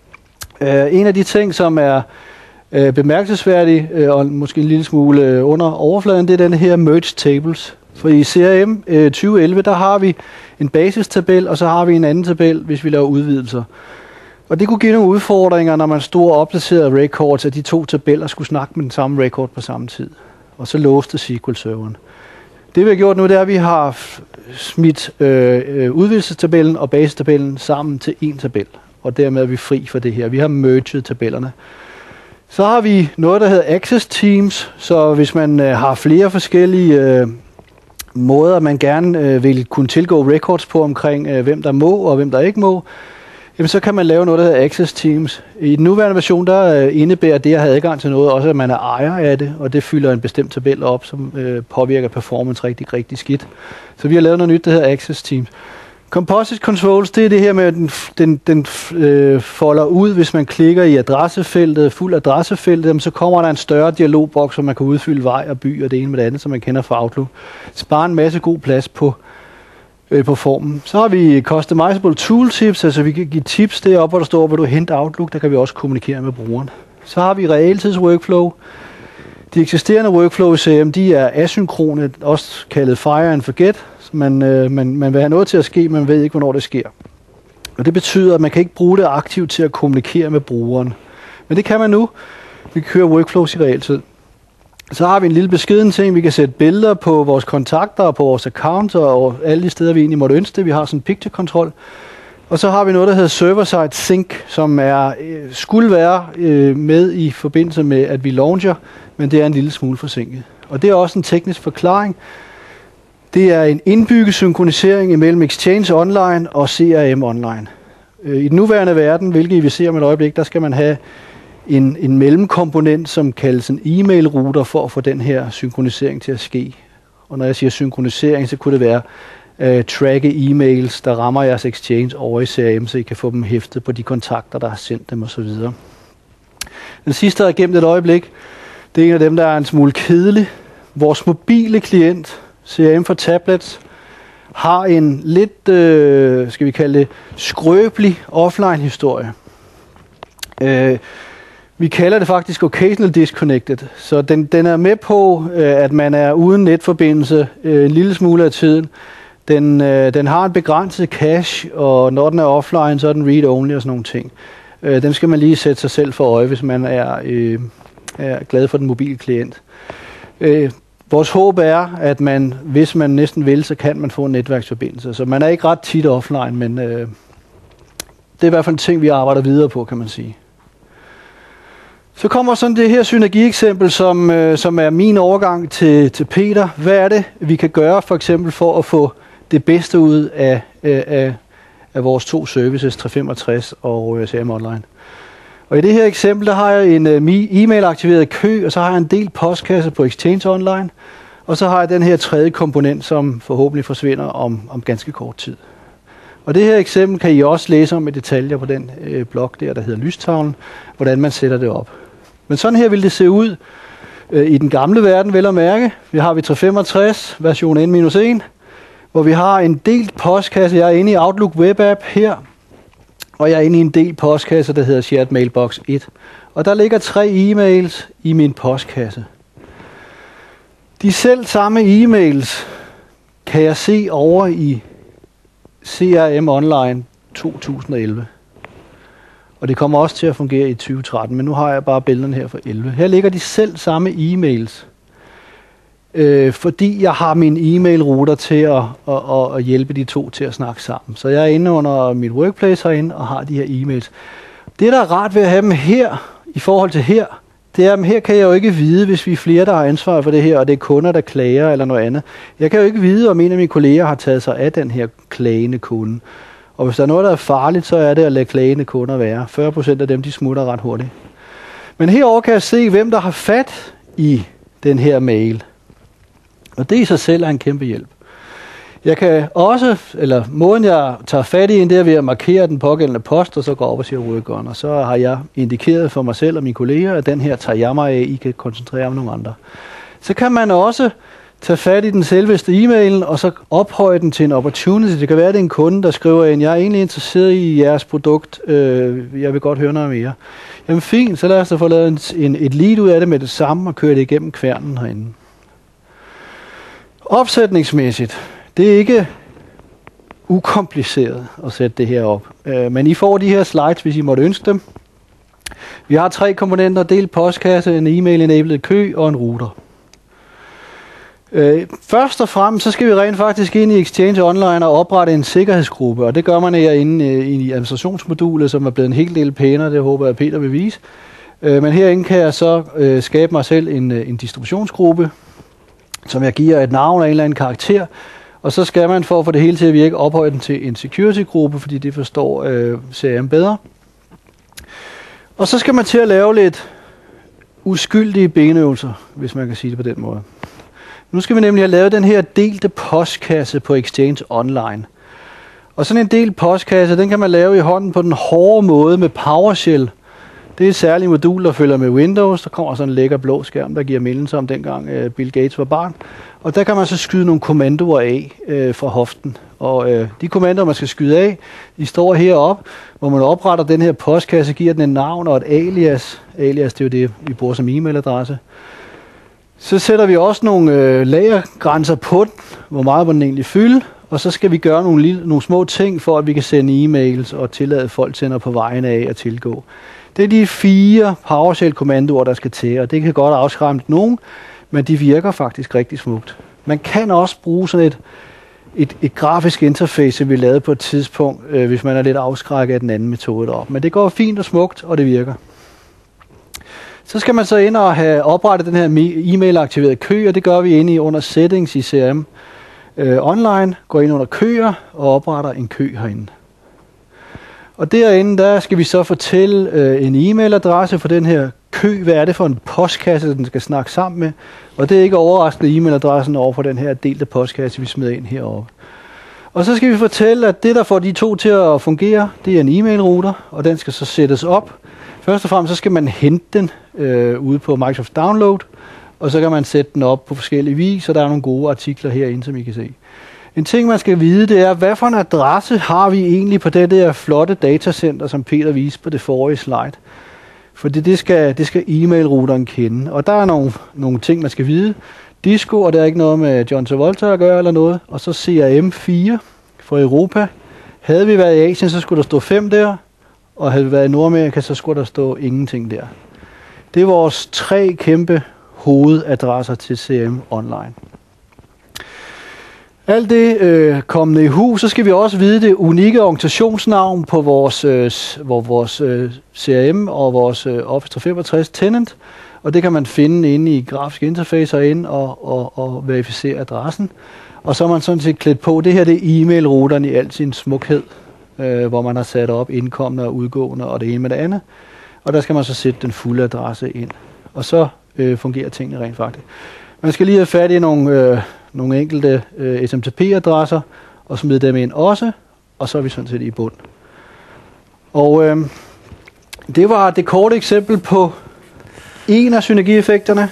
En af de ting, som er bemærkelsesværdig og måske en lille smule under overfladen, det er den her merge tables. For i CRM 2011, der har vi en basistabel, og så har vi en anden tabel, hvis vi laver udvidelser. Og det kunne give nogle udfordringer, når man stod og opdaterede records, at de to tabeller skulle snakke med den samme record på samme tid. Og så låste SQL-serveren. Det vi har gjort nu, det er, at vi har smidt udvidelsestabellen og basistabellen sammen til en tabel. Og dermed er vi fri for det her. Vi har merged tabellerne. Så har vi noget, der hedder Access Teams. Så hvis man har flere forskellige måder, man gerne vil kunne tilgå records på omkring, hvem der må og hvem der ikke må, jamen, så kan man lave noget, der hedder Access Teams. I den nuværende version, der indebærer det at have adgang til noget, også at man er ejer af det, og det fylder en bestemt tabel op, som påvirker performance rigtig, rigtig skidt. Så vi har lavet noget nyt, der hedder Access Teams. Composite Controls, det er det her med, at den folder ud, hvis man klikker i adressefeltet, fuld adressefeltet, så kommer der en større dialogboks, hvor man kan udfylde vej og by og det ene med det andet, som man kender fra Outlook. Sparer en masse god plads på formen. Så har vi Customizable Tooltips, altså vi kan give tips deroppe, hvor der står, hvor du henter Outlook, der kan vi også kommunikere med brugeren. Så har vi realtids workflow. De eksisterende workflow i CRM, de er asynkrone, også kaldet fire and forget. Man vil have noget til at ske, men man ved ikke, hvornår det sker. Og det betyder, at man kan ikke bruge det aktivt til at kommunikere med brugeren. Men det kan man nu. Vi kan køre workflows i realtid. Så har vi en lille beskeden ting. Vi kan sætte billeder på vores kontakter og på vores accounts og alle de steder, vi egentlig måtte ønske det. Vi har sådan en picture control. Og så har vi noget, der hedder server-side sync, som skulle være med i forbindelse med, at vi launcher, men det er en lille smule forsinket. Og det er også en teknisk forklaring. Det er en indbygget synkronisering imellem Exchange Online og CRM Online. I den nuværende verden, hvilket I vil se om et øjeblik, der skal man have en mellemkomponent, som kaldes en e-mail-router, for at få den her synkronisering til at ske. Og når jeg siger synkronisering, så kunne det være tracke e-mails, der rammer jeres Exchange over i CRM, så I kan få dem hæftet på de kontakter, der har sendt dem osv. Den sidste, der er gemt et øjeblik, det er en af dem, der er en smule kedelig. Vores mobile klient, CRM for tablets, har en lidt, skal vi kalde det, skrøbelig offline-historie. Vi kalder det faktisk occasional disconnected, så den er med på, at man er uden netforbindelse en lille smule af tiden. Den har en begrænset cache, og når den er offline, så er den read-only og sådan nogle ting. Dem skal man lige sætte sig selv for øje, hvis man er glad for den mobile klient. Vores håb er, at man, hvis man næsten vil, så kan man få en netværksforbindelse. Så man er ikke ret tit offline, men det er i hvert fald en ting, vi arbejder videre på, kan man sige. Så kommer sådan det her synergieksempel, som er min overgang til Peter. Hvad er det, vi kan gøre for eksempel for at få det bedste ud af vores to services, 365 og CRM Online? Og i det her eksempel, der har jeg en e-mail-aktiveret kø, og så har jeg en del postkasse på Exchange Online, og så har jeg den her tredje komponent, som forhåbentlig forsvinder om ganske kort tid. Og det her eksempel kan I også læse om i detaljer på den blog der hedder Lystavlen, hvordan man sætter det op. Men sådan her vil det se ud i den gamle verden, vel at mærke. Vi har 365 version N-1, hvor vi har en delt postkasse. Jeg er inde i Outlook Web App her, og jeg er inde i en del postkasse, der hedder Shared Mailbox 1. Og der ligger 3 e-mails i min postkasse. De selv samme e-mails kan jeg se over i CRM Online 2011. Og det kommer også til at fungere i 2013, men nu har jeg bare billederne her for 11. Her ligger de selv samme e-mails, fordi jeg har min e-mail-router til at hjælpe de to til at snakke sammen. Så jeg er inde under mit workplace herinde og har de her e-mails. Det, der er rart ved at have dem her, i forhold til her, det er, at her kan jeg jo ikke vide, hvis vi er flere, der har ansvar for det her, og det er kunder, der klager eller noget andet. Jeg kan jo ikke vide, om en af mine kolleger har taget sig af den her klagende kunde. Og hvis der er noget, der er farligt, så er det at lade klagende kunder være. 40% af dem, de smutter ret hurtigt. Men herover kan jeg se, hvem der har fat i den her mail. Og det i sig selv er en kæmpe hjælp. Jeg kan også, eller måden jeg tager fat i en, det er ved at markere den pågældende post, og så går op og siger work on. Og så har jeg indikeret for mig selv og mine kolleger, at den her tager jeg mig af, I kan koncentrere om nogle andre. Så kan man også tage fat i den selveste e-mailen, og så ophøje den til en opportunity. Det kan være, at det er en kunde, der skriver ind, jeg er egentlig interesseret i jeres produkt, jeg vil godt høre noget mere. Jamen fint, så lad os da få lavet et lead ud af det med det samme, og køre det igennem kværnen herinde. Opsætningsmæssigt, det er ikke ukompliceret at sætte det her op. Men I får de her slides, hvis I måtte ønske dem. Vi har 3 komponenter, delt postkasse, en e-mail-enabled kø og en router. Først og fremmest, så skal vi rent faktisk ind i Exchange Online og oprette en sikkerhedsgruppe, og det gør man herinde i administrationsmodulet, som er blevet en hel del pænere, det håber jeg, Peter vil vise. Men herinde kan jeg så skabe mig selv en distributionsgruppe, som jeg giver et navn af en eller anden karakter, og så skal man for at få det hele til at virke ophøje den til en security-gruppe, fordi det forstår CRM bedre. Og så skal man til at lave lidt uskyldige benøvelser, hvis man kan sige det på den måde. Nu skal vi nemlig have lavet den her delte postkasse på Exchange Online. Og sådan en delt postkasse, den kan man lave i hånden på den hårde måde med PowerShell. Det er et særligt modul, der følger med Windows. Der kommer sådan en lækker blå skærm, der giver mindelse om dengang Bill Gates var barn. Og der kan man så skyde nogle kommandoer af fra hoften. Og de kommandoer, man skal skyde af, de står heroppe, hvor man opretter den her postkasse, giver den en navn og et alias. Alias, det er jo det, vi bruger som e-mailadresse. Så sætter vi også nogle lagergrænser på den, hvor meget må den egentlig fylde, og så skal vi gøre nogle små ting for, at vi kan sende e-mails og tillade folk sender på vejen af at tilgå. Det er de 4 PowerShell-kommandoer, der skal til, og det kan godt afskræmme nogen, men de virker faktisk rigtig smukt. Man kan også bruge sådan et grafisk interface, vi lavede på et tidspunkt, hvis man er lidt afskrækket af den anden metode deroppe. Men det går fint og smukt, og det virker. Så skal man så ind og have oprettet den her e-mail-aktiveret kø, og det gør vi inde under settings i CRM online, går ind under køer og opretter en kø herinde. Og derinde, der skal vi så fortælle en e-mailadresse for den her kø. Hvad er det for en postkasse, den skal snakke sammen med? Og det er ikke overraskende e-mailadressen over for den her delte postkasse, vi smider ind heroppe. Og så skal vi fortælle, at det, der får de 2 til at fungere, det er en e-mail-router, og den skal så sættes op. Først og fremmest så skal man hente den ude på Microsoft Download, og så kan man sætte den op på forskellige vis, så der er nogle gode artikler herinde, som I kan se. En ting, man skal vide, det er, hvad for en adresse har vi egentlig på det der flotte datacenter, som Peter viste på det forrige slide. Fordi det skal e-mail-routeren kende. Og der er nogle ting, man skal vide. Disco, og der er ikke noget med John Travolta at gøre eller noget. Og så CRM4 for Europa. Havde vi været i Asien, så skulle der stå 5 der. Og havde vi været i Nordamerika, så skulle der stå ingenting der. Det er vores 3 kæmpe hovedadresser til CRM Online. Alt det kommende i hus, så skal vi også vide det unikke organisationsnavn på vores CRM og vores Office 365 tenant. Og det kan man finde inde i grafisk interface herinde og verificere adressen. Og så er man sådan set klædt på. Det her det er e-mail-routeren i al sin smukhed, hvor man har sat op indkommende og udgående og det ene med det andet. Og der skal man så sætte den fulde adresse ind. Og så fungerer tingene rent faktisk. Man skal lige have fat i nogle enkelte SMTP-adresser og smide dem ind også, og så er vi sådan set i bund. Og det var det korte eksempel på en af synergieffekterne.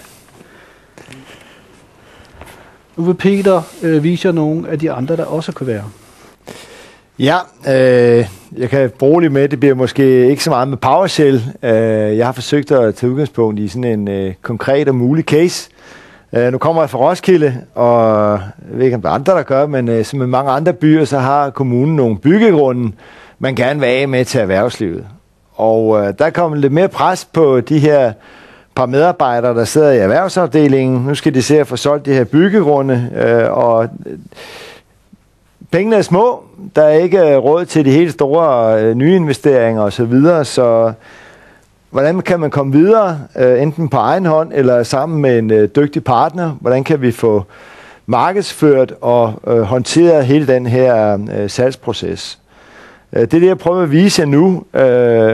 Nu vil Peter vise jer nogle af de andre, der også kan være. Ja, jeg kan bruge lidt med, det bliver måske ikke så meget med PowerShell. Jeg har forsøgt at tage udgangspunkt i sådan en konkret og mulig case. Nu kommer jeg fra Roskilde, og jeg ved ikke, om der er andre, der gør, men som i mange andre byer, så har kommunen nogle byggegrunde, man gerne vil af med til erhvervslivet. Og der kommer lidt mere pres på de her par medarbejdere, der sidder i erhvervsafdelingen. Nu skal de se at få solgt de her byggegrunde, og pengene er små. Der er ikke råd til de helt store nyinvesteringer osv., så hvordan kan man komme videre, enten på egen hånd eller sammen med en dygtig partner? Hvordan kan vi få markedsført og håndteret hele den her salgsproces? Det er det, jeg prøver at vise jer nu,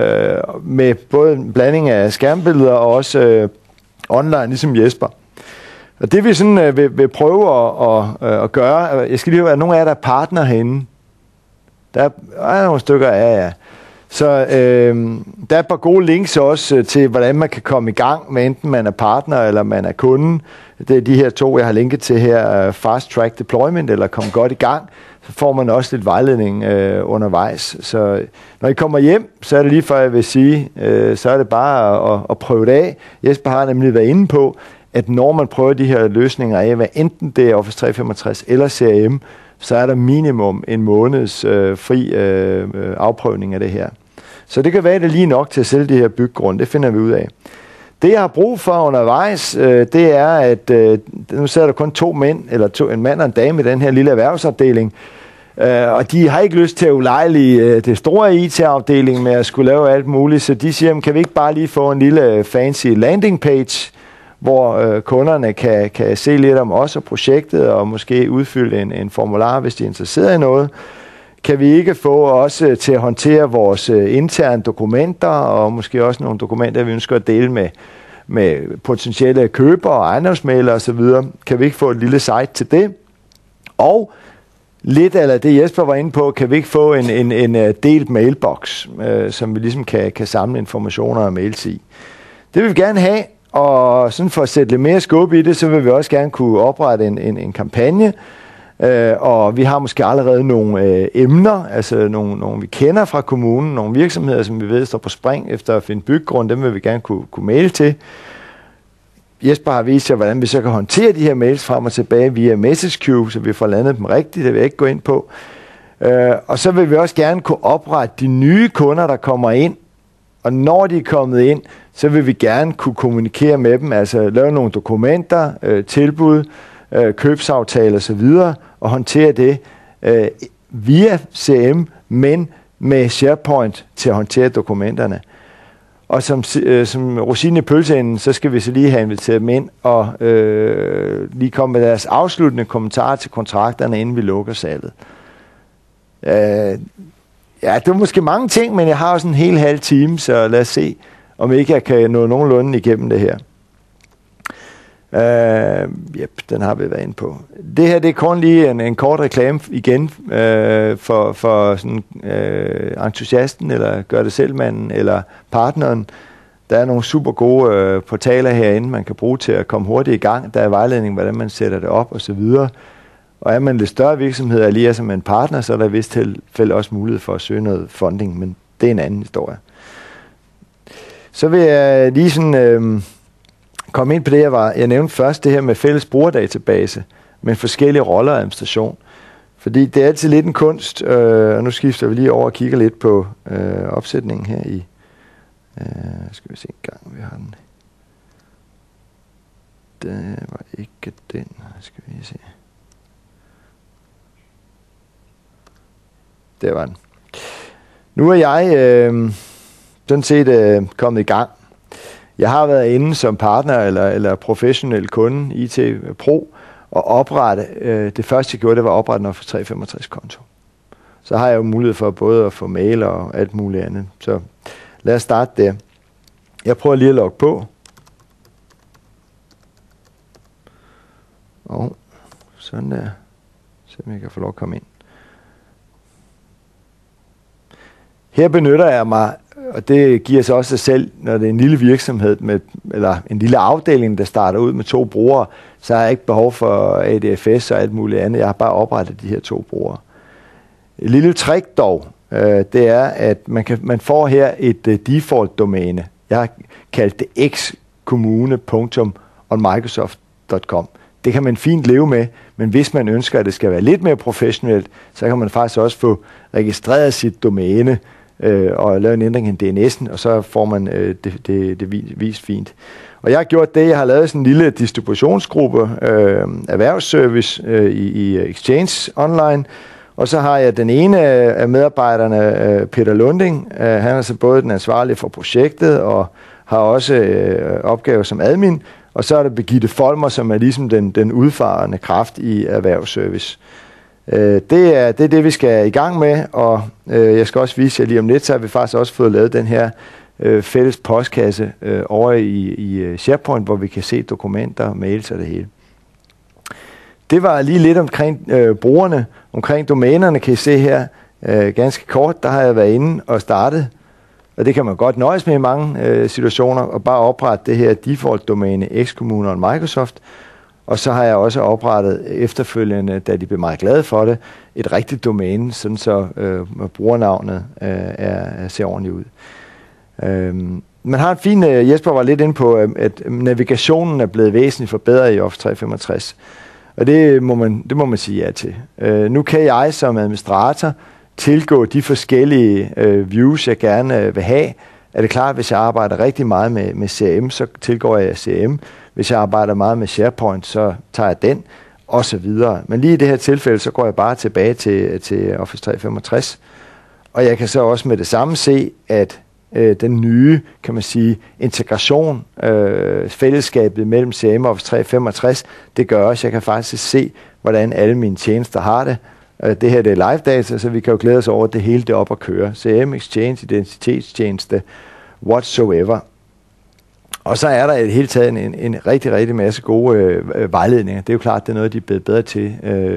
med både en blanding af skærmbilleder og også online, ligesom Jesper. Og det vi sådan vil prøve at gøre, jeg skal lige høre, at nogle af jer der er partner herinde. Der er nogle stykker af jer. Så der er et par gode links også til, hvordan man kan komme i gang med, enten man er partner eller man er kunde. Det er de her 2, jeg har linket til her, Fast Track Deployment eller Kom godt i gang. Så får man også lidt vejledning undervejs. Så når I kommer hjem, så er det lige før jeg vil sige, så er det bare at prøve det af. Jesper har nemlig været inde på, at når man prøver de her løsninger af, hvad enten det er Office 365 eller CRM, så er der minimum en måneds fri afprøvning af det her. Så det kan være, det lige nok til at sælge de her byggegrunde. Det finder vi ud af. Det jeg har brug for undervejs, det er, at nu sidder der kun 2 mænd, eller en mand og en dame i den her lille erhvervsafdeling, og de har ikke lyst til at ulejlige det store IT-afdeling med at skulle lave alt muligt, så de siger, kan vi ikke bare lige få en lille fancy landing page, hvor kunderne kan se lidt om os og projektet, og måske udfylde en formular, hvis de er interesseret i noget. Kan vi ikke få også til at håndtere vores interne dokumenter, og måske også nogle dokumenter, vi ønsker at dele med potentielle købere og ejendomsmæglere osv. Kan vi ikke få et lille site til det? Og lidt af det Jesper var inde på, kan vi ikke få en delt mailbox, som vi ligesom kan samle informationer og mails i. Det vil vi gerne have, og sådan for at sætte lidt mere skub i det, så vil vi også gerne kunne oprette en kampagne. Og vi har måske allerede nogle emner, altså nogle vi kender fra kommunen, nogle virksomheder, som vi ved står på spring efter at finde byggegrund, dem vil vi gerne kunne maile til. Jesper har vist jer, hvordan vi så kan håndtere de her mails frem og tilbage via message queue, så vi får landet dem rigtigt, det vil jeg ikke gå ind på. Og så vil vi også gerne kunne oprette de nye kunder, der kommer ind, og når de er kommet ind, så vil vi gerne kunne kommunikere med dem, altså lave nogle dokumenter, tilbud, købsaftaler osv., og håndtere det via CRM, men med SharePoint til at håndtere dokumenterne. Og som rosinen i pølseenden, så skal vi så lige have inviteret dem ind og lige komme med deres afsluttende kommentarer til kontrakterne, inden vi lukker salget. Ja, det er måske mange ting, men jeg har også en hel halv time, så lad os se, om ikke jeg kan nå nogenlunde igennem det her. Den har vi været inde på. Det her, det er kun lige en kort reklame igen for sådan, entusiasten, eller gør det selv manden, eller partneren. Der er nogle super gode portaler herinde, man kan bruge til at komme hurtigt i gang. Der er vejledning, hvordan man sætter det op, og så videre. Og er man lidt større virksomhed, alligevel som en partner, så er der vist tilfælde også mulighed for at søge noget funding, men det er en anden historie. Så vil jeg lige sådan komme ind på det, jeg nævnte først, det her med fælles brugerdatabase, med forskellige roller og administration. Fordi det er altid lidt en kunst, og nu skifter vi lige over og kigger lidt på opsætningen her i, skal vi se en gang, vi har den. Det var ikke den, skal vi se. Der var den. Nu er jeg sådan set kommet i gang. Jeg har været inde som partner eller professionel kunde, IT Pro, og oprette, det første jeg gjorde, det var at oprette en Office 365 konto. Så har jeg jo mulighed for både at få mail og alt muligt andet. Så lad os starte der. Jeg prøver lige at logge på. Og sådan der. Så jeg kan få lov at komme ind. Her benytter jeg mig, og det giver sig også sig selv, når det er en lille virksomhed, eller en lille afdeling, der starter ud med 2 brugere, så har jeg ikke behov for ADFS og alt muligt andet. Jeg har bare oprettet de her 2 brugere. Et lille trick dog, det er, at man får her et default-domæne. Jeg har kaldt det xcommune.onmicrosoft.com. Det kan man fint leve med, men hvis man ønsker, at det skal være lidt mere professionelt, så kan man faktisk også få registreret sit domæne og lave en ændring i DNS'en, og så får man det vist fint. Og jeg har gjort det, jeg har lavet sådan en lille distributionsgruppe, erhvervsservice i Exchange Online, og så har jeg den ene af medarbejderne, Peter Lunding. Han er så både den ansvarlige for projektet, og har også opgaver som admin, og så er der Birgitte Folmer, som er ligesom den udfarende kraft i erhvervsservice. Det er det, vi skal i gang med, og jeg skal også vise jer lige om lidt, så har vi faktisk også fået lavet den her fælles postkasse over i SharePoint, hvor vi kan se dokumenter, mails og det hele. Det var lige lidt omkring brugerne, omkring domænerne, kan I se her. Ganske kort, der har jeg været inde og startet. Og det kan man godt nøjes med i mange situationer, og bare oprette det her default-domæne X-Kommune og Microsoft. Og så har jeg også oprettet efterfølgende, da de blev meget glade for det, et rigtigt domæne, sådan så brugernavnet ser ordentligt ud. Man har en fin, Jesper var lidt inde på, at navigationen er blevet væsentligt forbedret i Office 365. Og det må man sige ja til. Nu kan jeg som administrator tilgå de forskellige views, jeg gerne vil have. Er det klart, at hvis jeg arbejder rigtig meget med CRM, så tilgår jeg CRM. Hvis jeg arbejder meget med SharePoint, så tager jeg den, og så videre. Men lige i det her tilfælde, så går jeg bare tilbage til Office 365. Og jeg kan så også med det samme se, at den nye, kan man sige, integration, fællesskabet mellem CRM og Office 365, det gør også, jeg kan faktisk se, hvordan alle mine tjenester har det. Det her det er live data, så vi kan jo glæde os over, at det hele det op at køre. CRM, Exchange, identitetstjeneste, whatsoever. Og så er der i det hele taget en rigtig masse gode vejledninger. Det er jo klart, det er noget, de er blevet bedre til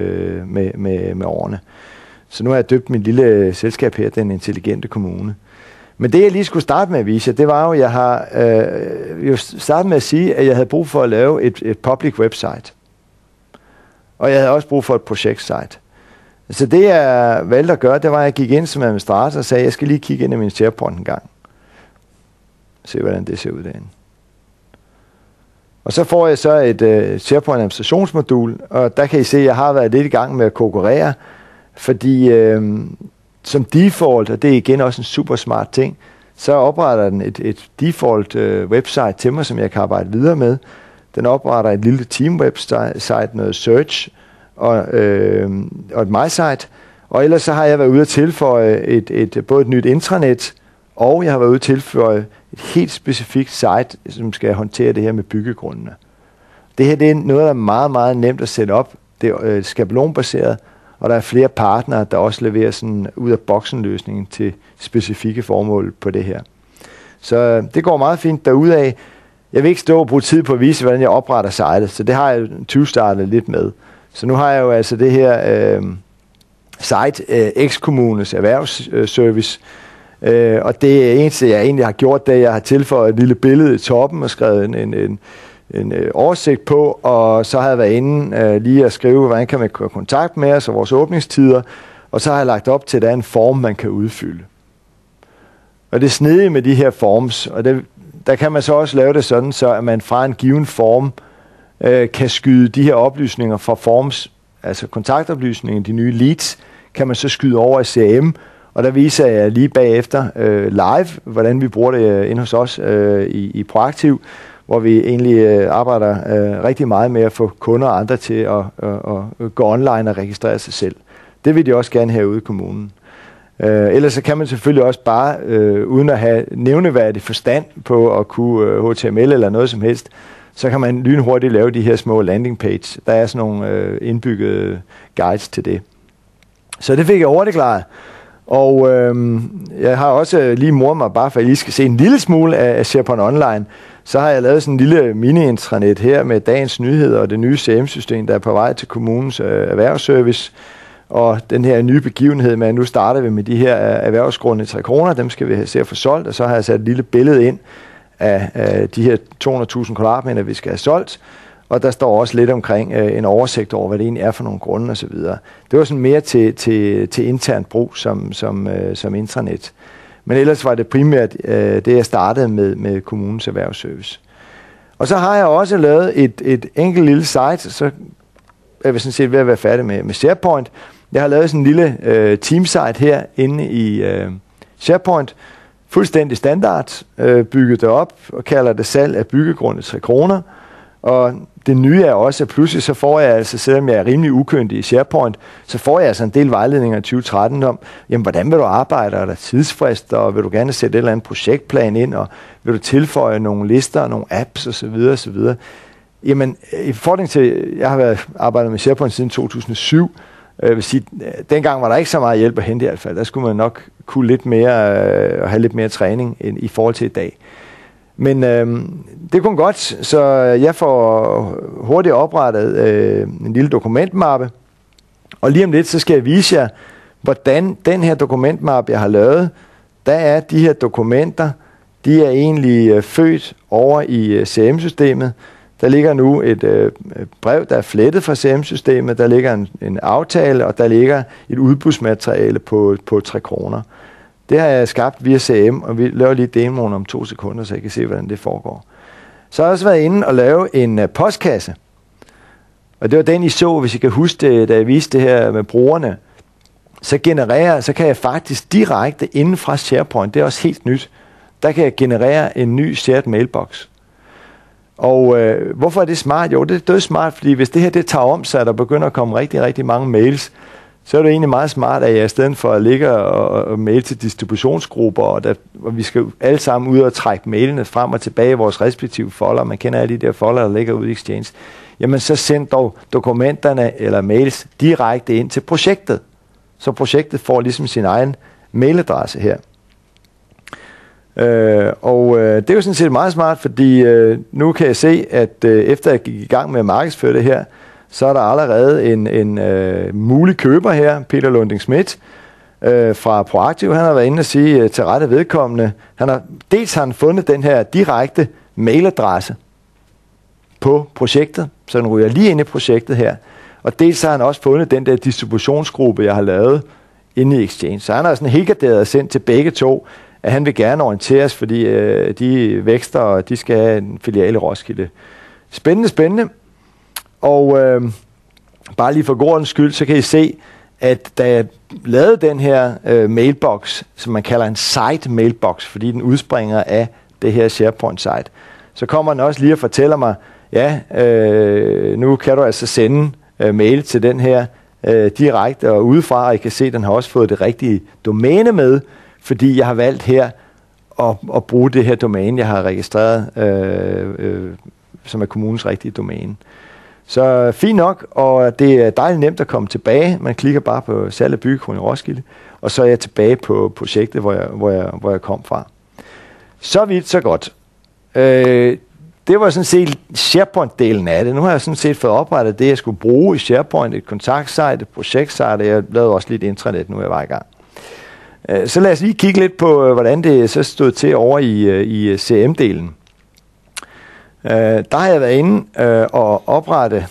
med årene. Så nu har jeg døbt min lille selskab her, Den Intelligente Kommune. Men det, jeg lige skulle starte med at vise jer, det var jo, jeg har startet med at sige, at jeg havde brug for at lave et public website. Og jeg havde også brug for et projektsite. Så det, jeg valgte at gøre, det var, at jeg gik ind som administrator og sagde, at jeg skal lige kigge ind i min SharePoint en gang. Se, hvordan det ser ud derinde. Og så får jeg så et SharePoint administrationsmodul, og der kan I se, at jeg har været lidt i gang med at konkurrere, fordi som default, og det er igen også en super smart ting, så opretter den et default website til mig, som jeg kan arbejde videre med. Den opretter et lille team website, noget search og et MySite. Og ellers så har jeg været ude at tilføje både et nyt intranet, og jeg har været ude at tilføje et helt specifikt site, som skal håndtere det her med byggegrundene. Det her det er noget, der er meget nemt at sætte op. Det er skabelonbaseret, og der er flere partnere, der også leverer sådan ud af boksen løsningen til specifikke formål på det her. Så det går meget fint derudaf. Jeg vil ikke stå og bruge tid på at vise, hvordan jeg opretter sitet, så det har jeg 20-startet lidt med. Så nu har jeg jo altså det her site, X-Kommunes erhvervsservice, og det eneste, jeg egentlig har gjort, det er, at jeg har tilføjet et lille billede i toppen og skrevet en oversigt på, og så har jeg været inde lige at skrive, hvordan kan man komme i kontakt med os og vores åbningstider, og så har jeg lagt op til, at der er en form, man kan udfylde. Og det er snedigt med de her forms, og der kan man så også lave det sådan, så at man fra en given form kan skyde de her oplysninger fra forms, altså kontaktoplysninger, de nye leads, kan man så skyde over i CRM, og der viser jeg lige bagefter live, hvordan vi bruger det inde hos os i Proaktiv, hvor vi egentlig arbejder rigtig meget med at få kunder og andre til at gå online og registrere sig selv. Det vil de også gerne have ude i kommunen. Ellers så kan man selvfølgelig også bare, uden at have nævneværdig forstand på at kunne HTML eller noget som helst, så kan man lynhurtigt lave de her små landing page. Der er sådan nogle indbyggede guides til det. Så det fik jeg hurtigt klaret. Og jeg har også lige moret mig, bare for at I skal se en lille smule af SharePoint Online, så har jeg lavet sådan en lille mini-intranet her med dagens nyheder og det nye CRM-system, der er på vej til kommunens erhvervsservice. Og den her nye begivenhed med, at nu starter vi med de her erhvervsgrunde 3 kroner, dem skal vi se at få solgt, og så har jeg sat et lille billede ind af de her 200.000 kvadratmeter, vi skal have solgt. Og der står også lidt omkring en oversigt over, hvad det egentlig er for nogle grunde osv. Det var sådan mere til internt brug som intranet. Men ellers var det primært det, jeg startede med kommunens erhvervsservice. Og så har jeg også lavet et enkelt lille site, så er vi sådan set ved at være færdig med SharePoint. Jeg har lavet sådan en lille teamsite her inde i SharePoint, fuldstændig standard, bygget det op og kalder det salg af byggegrunde 3 kroner. Og det nye er også, at pludselig så får jeg altså, selvom jeg er rimelig ukyndig i SharePoint, så får jeg altså en del vejledninger i 2013 om, jamen hvordan vil du arbejde, er der tidsfrister, og vil du gerne sætte et eller andet projektplan ind, og vil du tilføje nogle lister og nogle apps osv. osv. Jamen, i forhold til, jeg har arbejdet med SharePoint siden 2007, jeg vil sige, dengang var der ikke så meget hjælp at hente i hvert fald. Der skulle man nok kunne lidt mere og have lidt mere træning end i forhold til i dag. Men det kunne godt, så jeg får hurtigt oprettet en lille dokumentmappe. Og lige om lidt, så skal jeg vise jer, hvordan den her dokumentmappe, jeg har lavet, der er de her dokumenter, de er egentlig født over i CRM-systemet. Der ligger nu et brev, der er flettet fra CRM-systemet, der ligger en aftale, og der ligger et udbudsmateriale på 3 kroner. Det har jeg skabt via CRM, og vi laver lige demoen om 2 sekunder, så I kan se, hvordan det foregår. Så har jeg også været inde og lave en postkasse. Og det var den, I så, hvis I kan huske det, da jeg viste det her med brugerne. Så kan jeg faktisk direkte inden fra SharePoint, det er også helt nyt, der kan jeg generere en ny shared mailbox. Og hvorfor er det smart? Jo, det er smart, fordi hvis det her det tager om sig, der begynder at komme rigtig, rigtig mange mails, så er det egentlig meget smart, at jeg i stedet for at ligge og mail til distributionsgrupper, og vi skal alle sammen ud og trække mailene frem og tilbage i vores respektive folder. Man kender alle de der folder, der ligger ude i Exchange. Jamen så send dog dokumenterne eller mails direkte ind til projektet. Så projektet får ligesom sin egen mailadresse her. Det er jo sådan set meget smart, fordi nu kan jeg se, at efter jeg gik i gang med at markedsføre det her, så er der allerede en mulig køber her, Peter Lunding Schmidt, fra Proaktiv. Han har været inde og sige til rette vedkommende, dels har han fundet den her direkte mailadresse på projektet, så den ryger lige ind i projektet her, og dels har han også fundet den der distributionsgruppe, jeg har lavet inde i Exchange. Så han har sådan helgarderet og sendt til begge to, at han vil gerne orienteres, fordi de vækster, og de skal have en filial i Roskilde. Spændende. Og bare lige for god skyld, så kan I se, at da jeg lavede den her mailbox, som man kalder en site mailbox, fordi den udspringer af det her SharePoint site, så kommer den også lige og fortæller mig, nu kan du altså sende mail til den her direkte og udefra, og I kan se, at den har også fået det rigtige domæne med, fordi jeg har valgt her at bruge det her domæne, jeg har registreret, som er kommunens rigtige domæne. Så fint nok, og det er dejligt nemt at komme tilbage. Man klikker bare på salg af byggekron i Roskilde, og så er jeg tilbage på projektet, hvor jeg kom fra. Så vidt, så godt. Det var sådan set SharePoint-delen af det. Nu har jeg sådan set fået oprettet det, jeg skulle bruge i SharePoint, et kontaktsite, et projektsite, og jeg lavede også lidt intranet, nu jeg var i gang. Så lad os lige kigge lidt på, hvordan det så stod til over i CRM-delen. Der har jeg været inde og oprette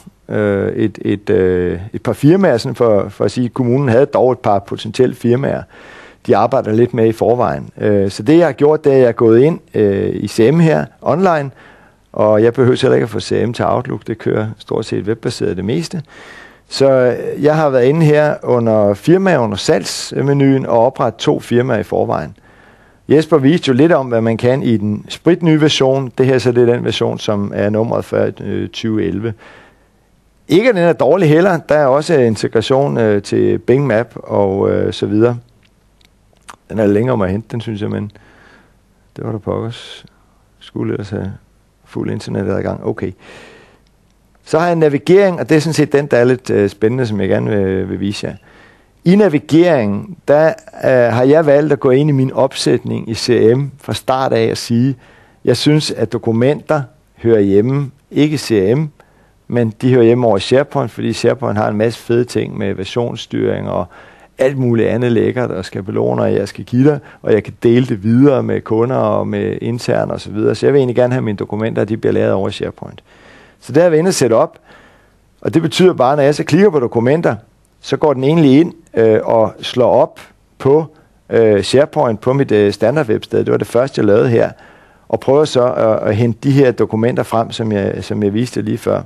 et par firmaer, sådan for at sige, at kommunen havde dog et par potentielle firmaer, de arbejder lidt med i forvejen. Så det jeg har gjort, det er, at jeg er gået ind i CRM her online, og jeg behøver heller ikke at få CRM til Outlook, det kører stort set webbaseret det meste. Så jeg har været inde her under firmaer, under salgsmenuen og oprettet 2 firmaer i forvejen. Jesper viste jo lidt om, hvad man kan i den spritnye version. Det her så det er den version, som er nummeret for 2011. Ikke at den er dårlig heller. Der er også integration til Bing Map og så videre. Den er længere om at hente, den synes jeg, men det var der pokkers. Skulle ellers have fuld internetadgang. Okay. Så har jeg navigering, og det er sådan set den, der er lidt spændende, som jeg gerne vil vise jer. I navigeringen, der har jeg valgt at gå ind i min opsætning i CRM fra start af at sige, jeg synes, at dokumenter hører hjemme, ikke CRM, men de hører hjemme over SharePoint, fordi SharePoint har en masse fede ting med versionsstyring og alt muligt andet lækkert, og skabeloner, jeg skal give dig, og jeg kan dele det videre med kunder og med interne osv. Så jeg vil egentlig gerne have mine dokumenter, de bliver lavet over SharePoint. Så der har vi inde og sætte op, og det betyder bare, når jeg så klikker på dokumenter, så går den egentlig ind og slår op på SharePoint på mit standardwebsted. Det var det første, jeg lavede her. Og prøver så at hente de her dokumenter frem, som jeg viste lige før.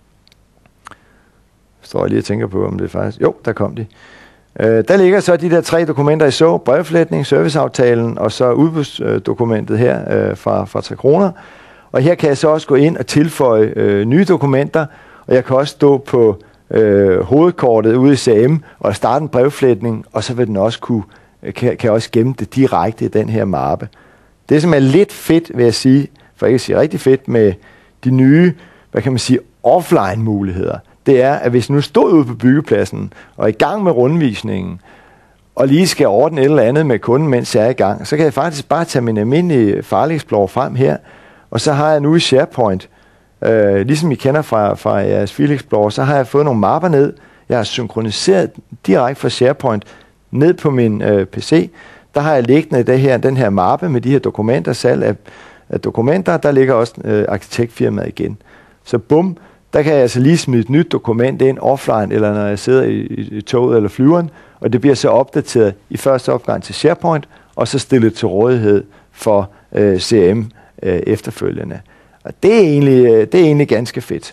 Står jeg lige og tænker på, om det faktisk... Jo, der kom de. Der ligger så de der 3 dokumenter, I så. Brevflætning, serviceaftalen og så udbudsdokumentet her fra 3 kroner. Og her kan jeg så også gå ind og tilføje nye dokumenter. Og jeg kan også stå på hovedkortet ude i CRM og starte en brevflætning, og så vil den også kan også gemme det direkte i den her mappe. Det, som er lidt fedt, vil jeg sige, for ikke at sige rigtig fedt, med de nye, hvad kan man sige, offline-muligheder, det er, at hvis nu stod ude på byggepladsen og er i gang med rundvisningen, og lige skal ordne et eller andet med kunden, mens jeg er i gang, så kan jeg faktisk bare tage min almindelige farlighedsblå frem her, Og så har jeg nu i SharePoint, ligesom I kender fra jeres File Explorer, så har jeg fået nogle mapper ned. Jeg har synkroniseret direkte fra SharePoint ned på min PC. Der har jeg liggende den her mappe med de her dokumenter, salg af dokumenter. Der ligger også arkitektfirmaet igen. Så bum, der kan jeg altså lige smide et nyt dokument ind offline, eller når jeg sidder i toget eller flyveren, og det bliver så opdateret i første opgang til SharePoint, og så stillet til rådighed for CRM efterfølgende. Og det er egentlig ganske fedt.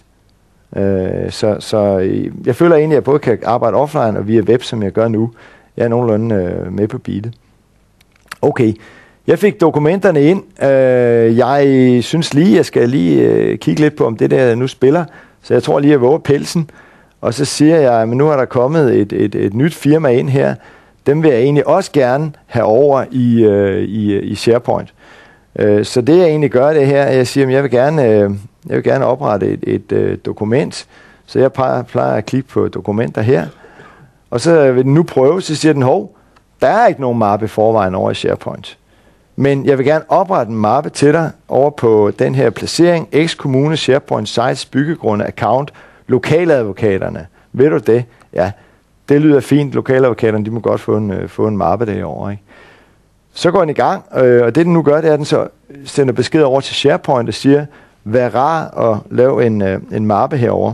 Så jeg føler egentlig, at jeg både kan arbejde offline og via web, som jeg gør nu. Jeg er nogenlunde med på beatet. Okay, jeg fik dokumenterne ind. Jeg synes lige, jeg skal kigge lidt på, om det der nu spiller. Så jeg tror lige, jeg våger pelsen. Og så siger jeg, at nu er der kommet et nyt firma ind her. Dem vil jeg egentlig også gerne have over i SharePoint. Så det jeg egentlig gør det her, jeg siger, at jeg vil gerne oprette et dokument. Så jeg plejer at klikke på dokumenter her. Og så vil den nu prøve, så siger den, der er ikke nogen mappe i forvejen over i SharePoint. Men jeg vil gerne oprette en mappe til dig over på den her placering, X-Kommune, SharePoint, Sites, Byggegrunde, Account, Lokaladvokaterne. Ved du det? Ja, det lyder fint. Lokaladvokaterne, de må godt få en mappe derovre, ikke? Så går den i gang, og det den nu gør, det er, at den så sender besked over til SharePoint og siger, vær rar at lave en mappe herover.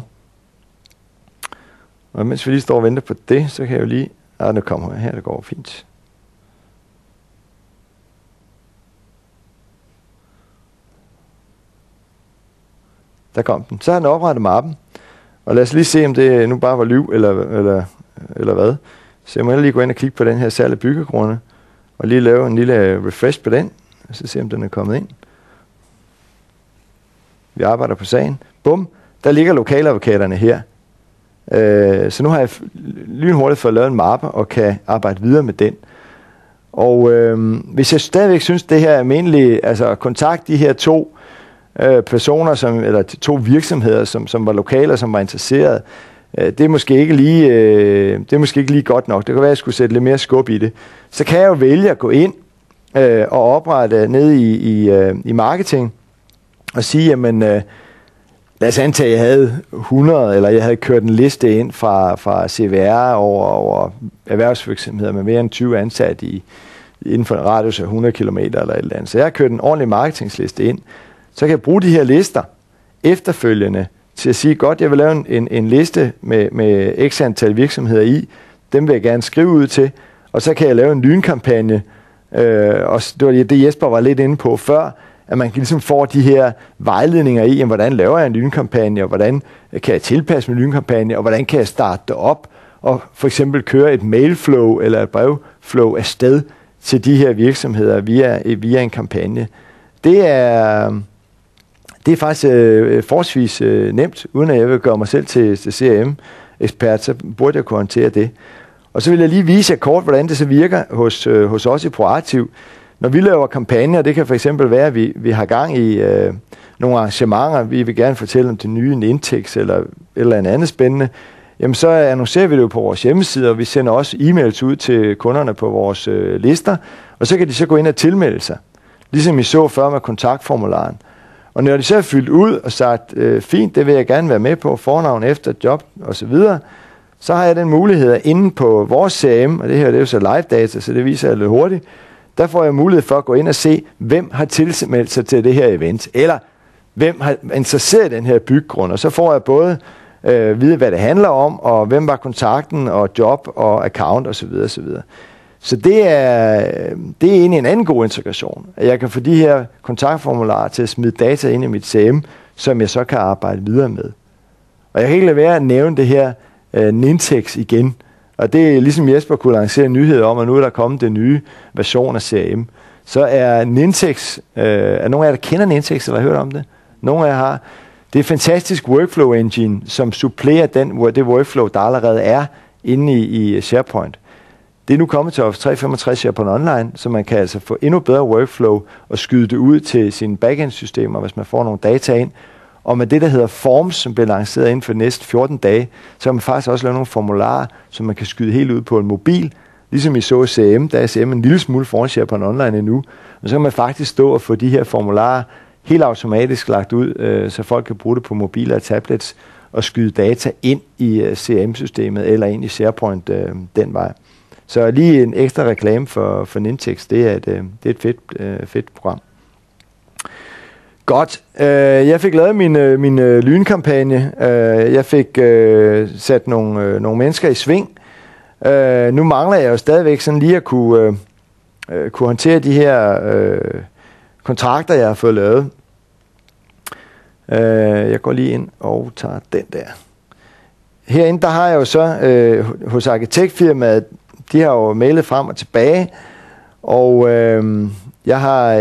Og mens vi lige står og venter på det, så kan jeg jo lige... nu kommer jeg her, det går fint. Der kom den. Så har den oprettet mappen. Og lad os lige se, om det nu bare var lyv, eller hvad. Så jeg må lige gå ind og klikke på den her salg af byggegrunde, og lige lave en lille refresh på den, og så se, om den er kommet ind. Vi arbejder på sagen. Bum, der ligger lokaladvokaterne her. Så nu har jeg lynhurtigt fået lavet en mappe, og kan arbejde videre med den. Og hvis jeg stadigvæk synes, det her er almindeligt, altså kontakt de her to personer, eller to virksomheder, som var lokale og som var interesseret, det er måske ikke lige godt nok. Det kan være, at jeg skulle sætte lidt mere skub i det. Så kan jeg jo vælge at gå ind og oprette ned i marketing og sige, jamen lad os antage, at jeg havde 100, eller jeg havde kørt en liste ind fra CVR over erhvervsvirksomheder med mere end 20 ansatte inden for en radius af 100 km eller et eller andet. Så jeg har kørt en ordentlig marketingsliste ind. Så kan jeg bruge de her lister efterfølgende til at sige, godt, jeg vil lave en liste med x antal virksomheder i. Dem vil jeg gerne skrive ud til. Og så kan jeg lave en lynkampagne. Og det var det, Jesper var lidt inde på før, at man ligesom får de her vejledninger i, hvordan laver jeg en lynkampagne, og hvordan kan jeg tilpasse min lynkampagne, og hvordan kan jeg starte det op, og for eksempel køre et mailflow eller et brevflow afsted til de her virksomheder via en kampagne. Det er faktisk forholdsvis nemt, uden at jeg vil gøre mig selv til CRM-ekspert, så burde jeg kunne håndtere det. Og så vil jeg lige vise jer kort, hvordan det så virker hos os i Proaktiv. Når vi laver kampagner, det kan for eksempel være, at vi har gang i nogle arrangementer, vi vil gerne fortælle om det nye Nintex eller andet spændende, jamen så annoncerer vi det jo på vores hjemmeside, og vi sender også e-mails ud til kunderne på vores lister, og så kan de så gå ind og tilmelde sig, ligesom I så før med kontaktformularen. Og når de så er fyldt ud og sagt, fint, det vil jeg gerne være med på, fornavn efter job osv., så har jeg den mulighed, at inde på vores CRM, og det her det er jo så live data, så det viser jeg lidt hurtigt, der får jeg mulighed for at gå ind og se, hvem har tilmeldt sig til det her event, eller hvem har interesseret i den her byggegrund, og så får jeg både vide, hvad det handler om, og hvem var kontakten, og job, og account osv. osv. Så det er egentlig en anden god integration, at jeg kan få de her kontaktformularer til at smide data ind i mit CRM, som jeg så kan arbejde videre med. Og jeg kan ikke lade være at nævne det her Nintex igen, og det er ligesom Jesper kunne lancere nyheder om, at nu er der kommet den nye version af CRM. Så er Nintex, er nogen af jer, der kender Nintex, eller har hørt om det? Nogle af jer har. Det er et fantastisk workflow engine, som supplerer det workflow, der allerede er inde i SharePoint. Det er nu kommet til Office 365 SharePoint Online, så man kan altså få endnu bedre workflow og skyde det ud til sine backend-systemer, hvis man får nogle data ind. Og med det, der hedder Forms, som bliver lanceret inden for de næste 14 dage, så kan man faktisk også lave nogle formularer, som man kan skyde helt ud på en mobil. Ligesom I så CM, der er CM en lille smule foran SharePoint Online endnu. Og så kan man faktisk stå og få de her formularer helt automatisk lagt ud, så folk kan bruge det på mobiler og tablets og skyde data ind i CRM-systemet eller ind i SharePoint den vej. Så lige en ekstra reklame for Nintex, det er et fedt program. Godt. Jeg fik lavet min lynkampagne. Jeg fik sat nogle mennesker i sving. Nu mangler jeg jo stadigvæk sådan lige at kunne håndtere de her kontrakter, jeg har fået lavet. Jeg går lige ind og tager den der. Herinde, der har jeg jo så hos arkitektfirmaet, de har jo mailet frem og tilbage, og jeg har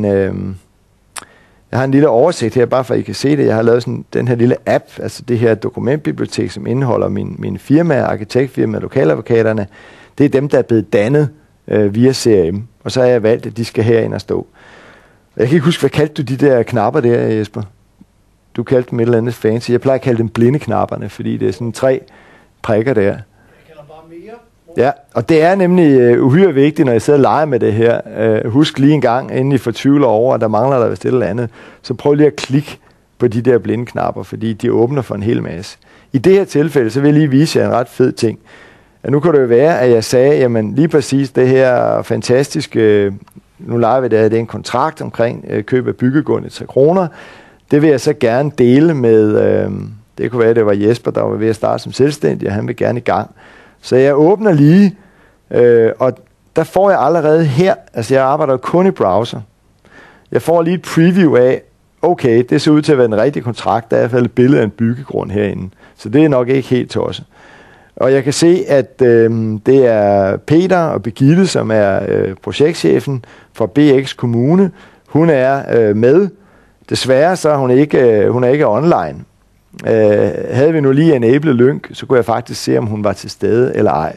en lille oversigt her, bare for at I kan se det. Jeg har lavet sådan den her lille app, altså det her dokumentbibliotek, som indeholder mine firmaer, arkitektfirmaer, lokaladvokaterne. Det er dem, der er blevet dannet via CRM, og så har jeg valgt, at de skal herind og stå. Jeg kan ikke huske, hvad kaldte du de der knapper der, Jesper? Du kaldte dem et eller andet fancy. Jeg plejer at kalde dem blindeknapperne, fordi det er sådan 3 prikker der. Jeg kalder bare mere. Ja, og det er nemlig uhyre vigtigt, når I sidder og leger med det her. Husk lige en gang, inden I fortvivler over, at der mangler der vist et eller andet, så prøv lige at klikke på de der blindeknapper, fordi de åbner for en hel masse. I det her tilfælde, så vil jeg lige vise jer en ret fed ting. Nu kan det jo være, at jeg sagde, jamen lige præcis det her fantastiske, nu leger vi det er en kontrakt omkring køb af byggegrund til 3 kroner. Det vil jeg så gerne dele med, det kunne være, det var Jesper, der var ved at starte som selvstændig, og han vil gerne i gang. Så jeg åbner lige, og der får jeg allerede her, altså jeg arbejder kun i browser. Jeg får lige et preview af, okay, det ser ud til at være en rigtig kontrakt, der er i hvert fald et billede af en byggegrund herinde. Så det er nok ikke helt tosset. Og jeg kan se, at det er Peter og Birgitte, som er projektchefen for BX Kommune. Hun er med. Desværre så er hun er ikke online. Havde vi nu lige enablet link, så kunne jeg faktisk se, om hun var til stede eller ej.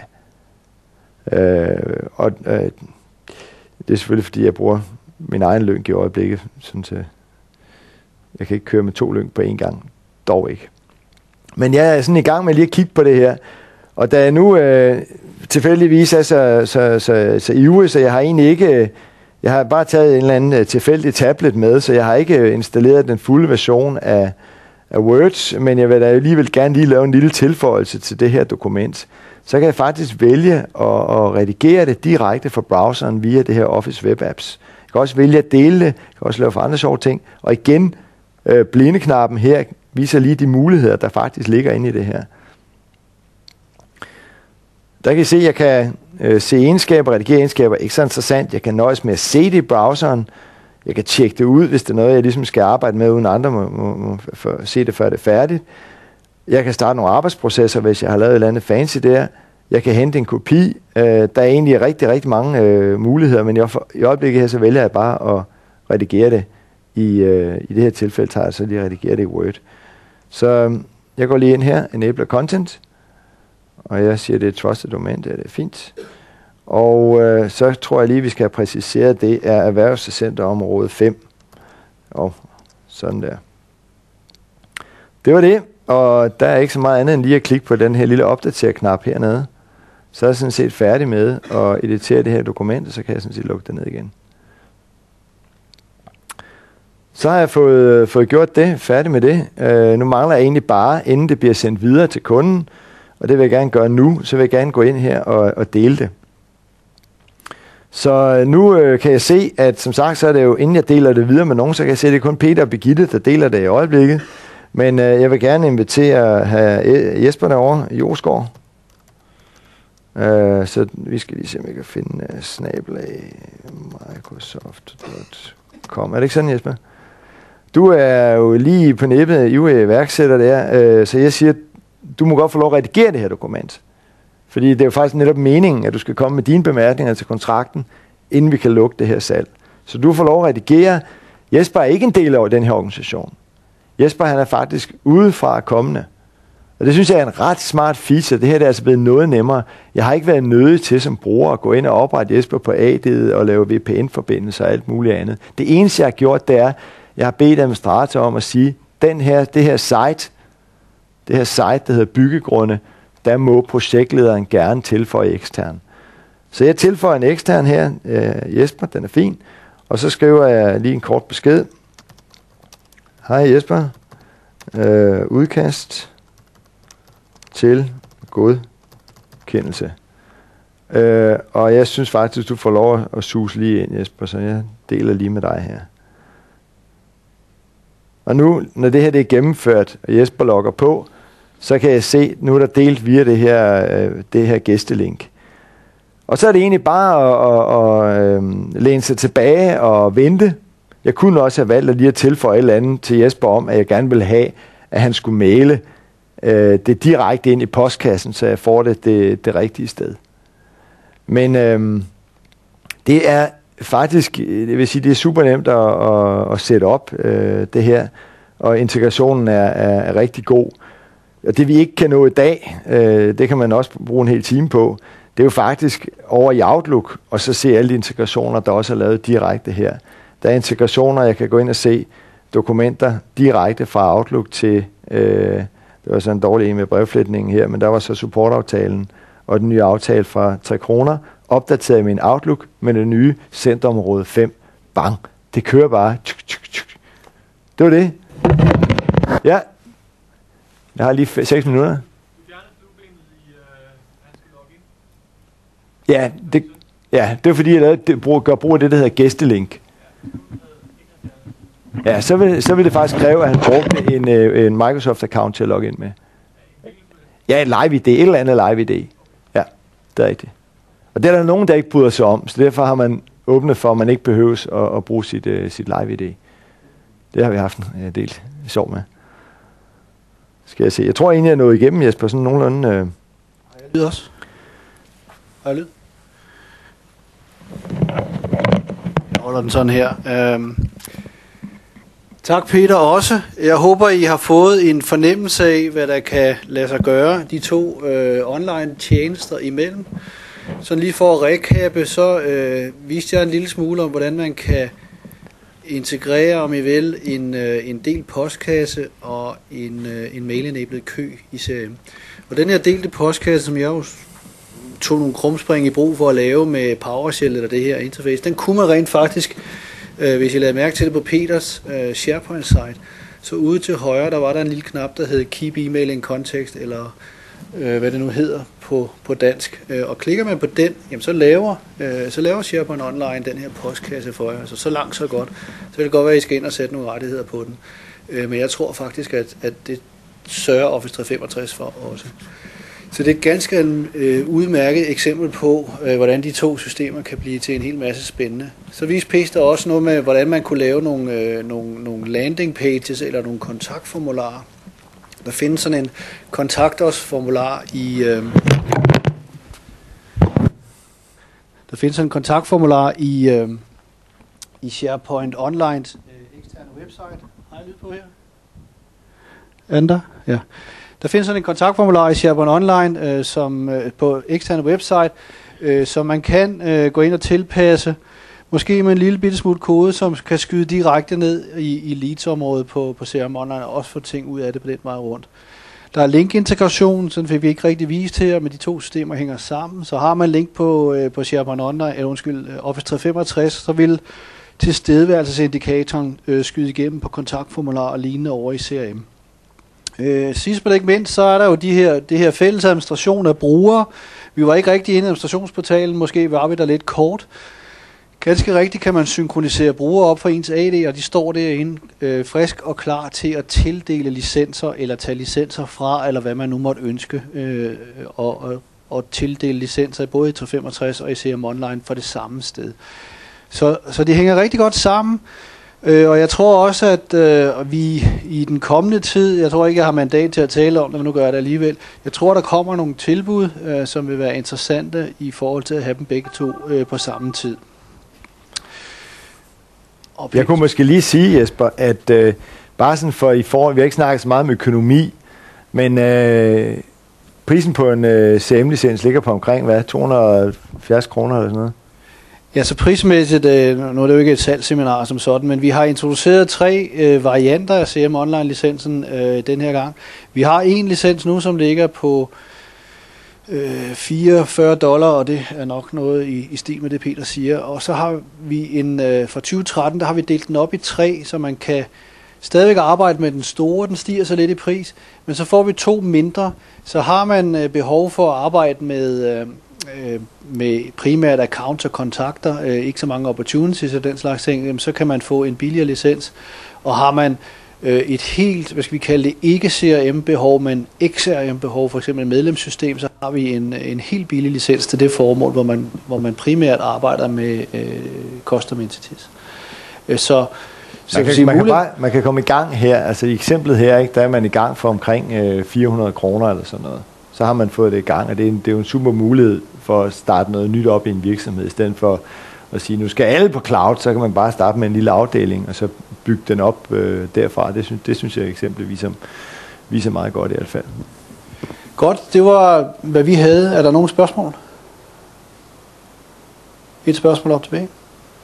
Det er selvfølgelig, fordi jeg bruger min egen link i øjeblikket. Sådan jeg kan ikke køre med 2 link på én gang. Dog ikke. Men jeg er sådan i gang med lige at kigge på det her. Og da jeg nu tilfældigvis er så ivrig, så jeg har egentlig ikke... Jeg har bare taget en eller anden tilfældig tablet med, så jeg har ikke installeret den fulde version af Words, men jeg vil da alligevel gerne lige lave en lille tilføjelse til det her dokument. Så kan jeg faktisk vælge at redigere det direkte fra browseren via det her Office Web Apps. Jeg kan også vælge at dele det, jeg kan også lave for andre sjove ting, og igen, blindeknappen her viser lige de muligheder, der faktisk ligger inde i det her. Der kan I se, at jeg kan se egenskaber, redigere egenskaber, ikke så interessant. Jeg kan nøjes med at se det i browseren. Jeg kan tjekke det ud, hvis det er noget, jeg ligesom skal arbejde med, uden andre må se det, før det er færdigt. Jeg kan starte nogle arbejdsprocesser, hvis jeg har lavet et eller andet fancy der. Jeg kan hente en kopi. Der er egentlig rigtig, rigtig mange muligheder, men i øjeblikket her, så vælger jeg bare at redigere det. I det her tilfælde tager jeg så lige redigere det i Word. Så jeg går lige ind her, Enable Content. Og jeg siger, det er trusted domain, det er fint. Og så tror jeg lige, vi skal have præciseret, det er Erhvervscenterområde 5. Og sådan der. Det var det, og der er ikke så meget andet end lige at klikke på den her lille opdater-knap hernede. Så er jeg sådan set færdig med at editere det her dokument, og så kan jeg sådan set lukke det ned igen. Så har jeg fået gjort det, færdig med det. Nu mangler jeg egentlig bare, inden det bliver sendt videre til kunden, og det vil jeg gerne gøre nu, så vil jeg gerne gå ind her og dele det. Så nu kan jeg se, at som sagt, så er det jo, inden jeg deler det videre med nogen, så kan jeg se, at det er kun Peter og Birgitte, der deler det i øjeblikket. Men jeg vil gerne invitere at have Jesper derovre i Josgaard. Så vi skal lige se, om jeg kan finde /Microsoft.com. Er det ikke sådan, Jesper? Du er jo lige på nippet ivrig iværksætter der, så jeg siger, du må godt få lov at redigere det her dokument. Fordi det er jo faktisk netop meningen, at du skal komme med dine bemærkninger til kontrakten, inden vi kan lukke det her salg. Så du får lov at redigere. Jesper er ikke en del af den her organisation. Jesper, han er faktisk udefra kommende. Og det synes jeg er en ret smart feature. Det her er altså blevet noget nemmere. Jeg har ikke været nødig til som bruger at gå ind og oprette Jesper på AD'et og lave VPN-forbindelser og alt muligt andet. Det eneste, jeg har gjort, det er, jeg har bedt administrator om at sige, det her site, der hedder byggegrunde, der må projektlederen gerne tilføje ekstern. Så jeg tilføjer en ekstern her, Jesper, den er fin, og så skriver jeg lige en kort besked. Hej Jesper. Udkast til godkendelse. Og jeg synes faktisk, du får lov at suse lige ind, Jesper, så jeg deler lige med dig her. Og nu, når det her det er gennemført, og Jesper logger på, så kan jeg se, nu er der delt via det her gæstelink. Og så er det egentlig bare at læne sig tilbage og vente. Jeg kunne også have valgt at lige tilføje et eller andet til Jesper om, at jeg gerne ville have, at han skulle maile det direkte ind i postkassen, så jeg får det rigtige sted. Men det er faktisk, det vil sige, det er super nemt at sætte op det her, og integrationen er rigtig god. Og det vi ikke kan nå i dag, det kan man også bruge en hel time på, det er jo faktisk over i Outlook, og så se alle de integrationer, der også er lavet direkte her. Der er integrationer, jeg kan gå ind og se dokumenter direkte fra Outlook til, det var så en dårlig en med brevflætningen her, men der var så supportaftalen og den nye aftale fra 3 kroner, opdateret i min Outlook med det nye centerområde 5. Bang! Det kører bare. Det var det. Ja. Jeg har lige 6 minutter. Ja, det er fordi, jeg gør brug af det, der hedder gæstelink. Ja, så vil det faktisk kræve, at han brugte en Microsoft-account til at logge ind med. Ja, live-ID. Et eller andet live-ID. Ja, det er rigtigt. Og det er der nogen, der ikke bryder sig om, så derfor har man åbnet for, at man ikke behøves at bruge sit live-ID. Det har vi haft en del sjov med. Skal jeg se. Jeg tror egentlig, jeg er nået igennem, Jesper, sådan nogenlunde. Har jeg lyd også? Har jeg lyd? Jeg holder den sådan her. Tak Peter også. Jeg håber, I har fået en fornemmelse af, hvad der kan lade sig gøre de to online tjenester imellem. Så lige for at recappe, så viste jeg en lille smule om, hvordan man kan integrere, om I vil, en del postkasse og en mail-enabled kø i CRM. Og den her delte postkasse, som jeg jo tog nogle krumspring i brug for at lave med PowerShell eller det her interface, den kunne man rent faktisk, hvis I lader mærke til det på Peters SharePoint-site, så ude til højre, der var der en lille knap, der hed Keep Email in Context, eller hvad det nu hedder på dansk. Og klikker man på den, jamen så laver SharePoint Online den her postkasse for jer. Så langt, så godt. Så vil det godt være, at I skal ind og sætte nogle rettigheder på den. Men jeg tror faktisk, at det sørger Office 365 for også. Så det er et ganske udmærket eksempel på, hvordan de to systemer kan blive til en hel masse spændende. Så viste Peter også noget med, hvordan man kunne lave nogle landing pages eller nogle kontaktformularer. Der findes sådan en kontakt os formular i SharePoint Online eksterne website. Har jeg lyd på her? Andre? Ja. Der findes sådan en kontaktformular i SharePoint Online på eksterne website, som man kan gå ind og tilpasse, måske med en lille bitte smule kode, som kan skyde direkte ned i leads-området på CRM Online, og også få ting ud af det på den vej rundt. Der er link-integration, sådan fik vi ikke rigtig vist her, men de to systemer hænger sammen. Så har man link på SharePoint Online, Office 365, så vil tilstedeværelsesindikatoren skyde igennem på kontaktformular og lignende over i CRM. Sidst men ikke mindst, så er der jo det her fælles administration af brugere. Vi var ikke rigtig inde i administrationsportalen, måske var vi der lidt kort. Ganske rigtigt kan man synkronisere brugere op for ens AD, og de står derinde frisk og klar til at tildele licenser, eller tage licenser fra, eller hvad man nu måtte ønske, og tildele licenser både i 365 og i CRM Online for det samme sted. Så det hænger rigtig godt sammen. Og jeg tror også, at vi i den kommende tid, jeg tror ikke, jeg har mandat til at tale om det, men nu gør jeg det alligevel. Jeg tror, der kommer nogle tilbud, som vil være interessante i forhold til at have dem begge to på samme tid. Jeg kunne måske lige sige, Jesper, at bare sådan for i forhold, vi har ikke snakket så meget om økonomi, men prisen på en CM-licens ligger på omkring, 270 kroner eller sådan noget? Ja, så prismæssigt, nu er det jo ikke et salgsseminar som sådan, men vi har introduceret 3 varianter af CRM Online-licensen den her gang. Vi har en licens nu, som ligger på $44, og det er nok noget i stil med det, Peter siger. Og så har vi fra 2013, der har vi delt den op i 3, så man kan stadigvæk arbejde med den store, den stiger så lidt i pris, men så får vi 2 mindre, så har man behov for at arbejde med primært accounts og kontakter, ikke så mange opportunities og den slags ting, så kan man få en billigere licens, og har man et helt, hvad skal vi kalde det, ikke CRM-behov, men XRM-behov, for eksempel et medlemssystem, så har vi en helt billig licens til det formål, hvor man primært arbejder med custom entities. Så man kan komme i gang her, altså i eksemplet her, ikke, der er man i gang for omkring 400 kroner eller sådan noget. Så har man fået det i gang, og det er jo en super mulighed for at starte noget nyt op i en virksomhed, i stedet for at sige, nu skal alle på cloud, så kan man bare starte med en lille afdeling, og så bygge den op derfra. Det synes jeg eksempelvis viser meget godt i hvert fald. Godt, det var hvad vi havde. Er der nogle spørgsmål? Et spørgsmål op tilbage.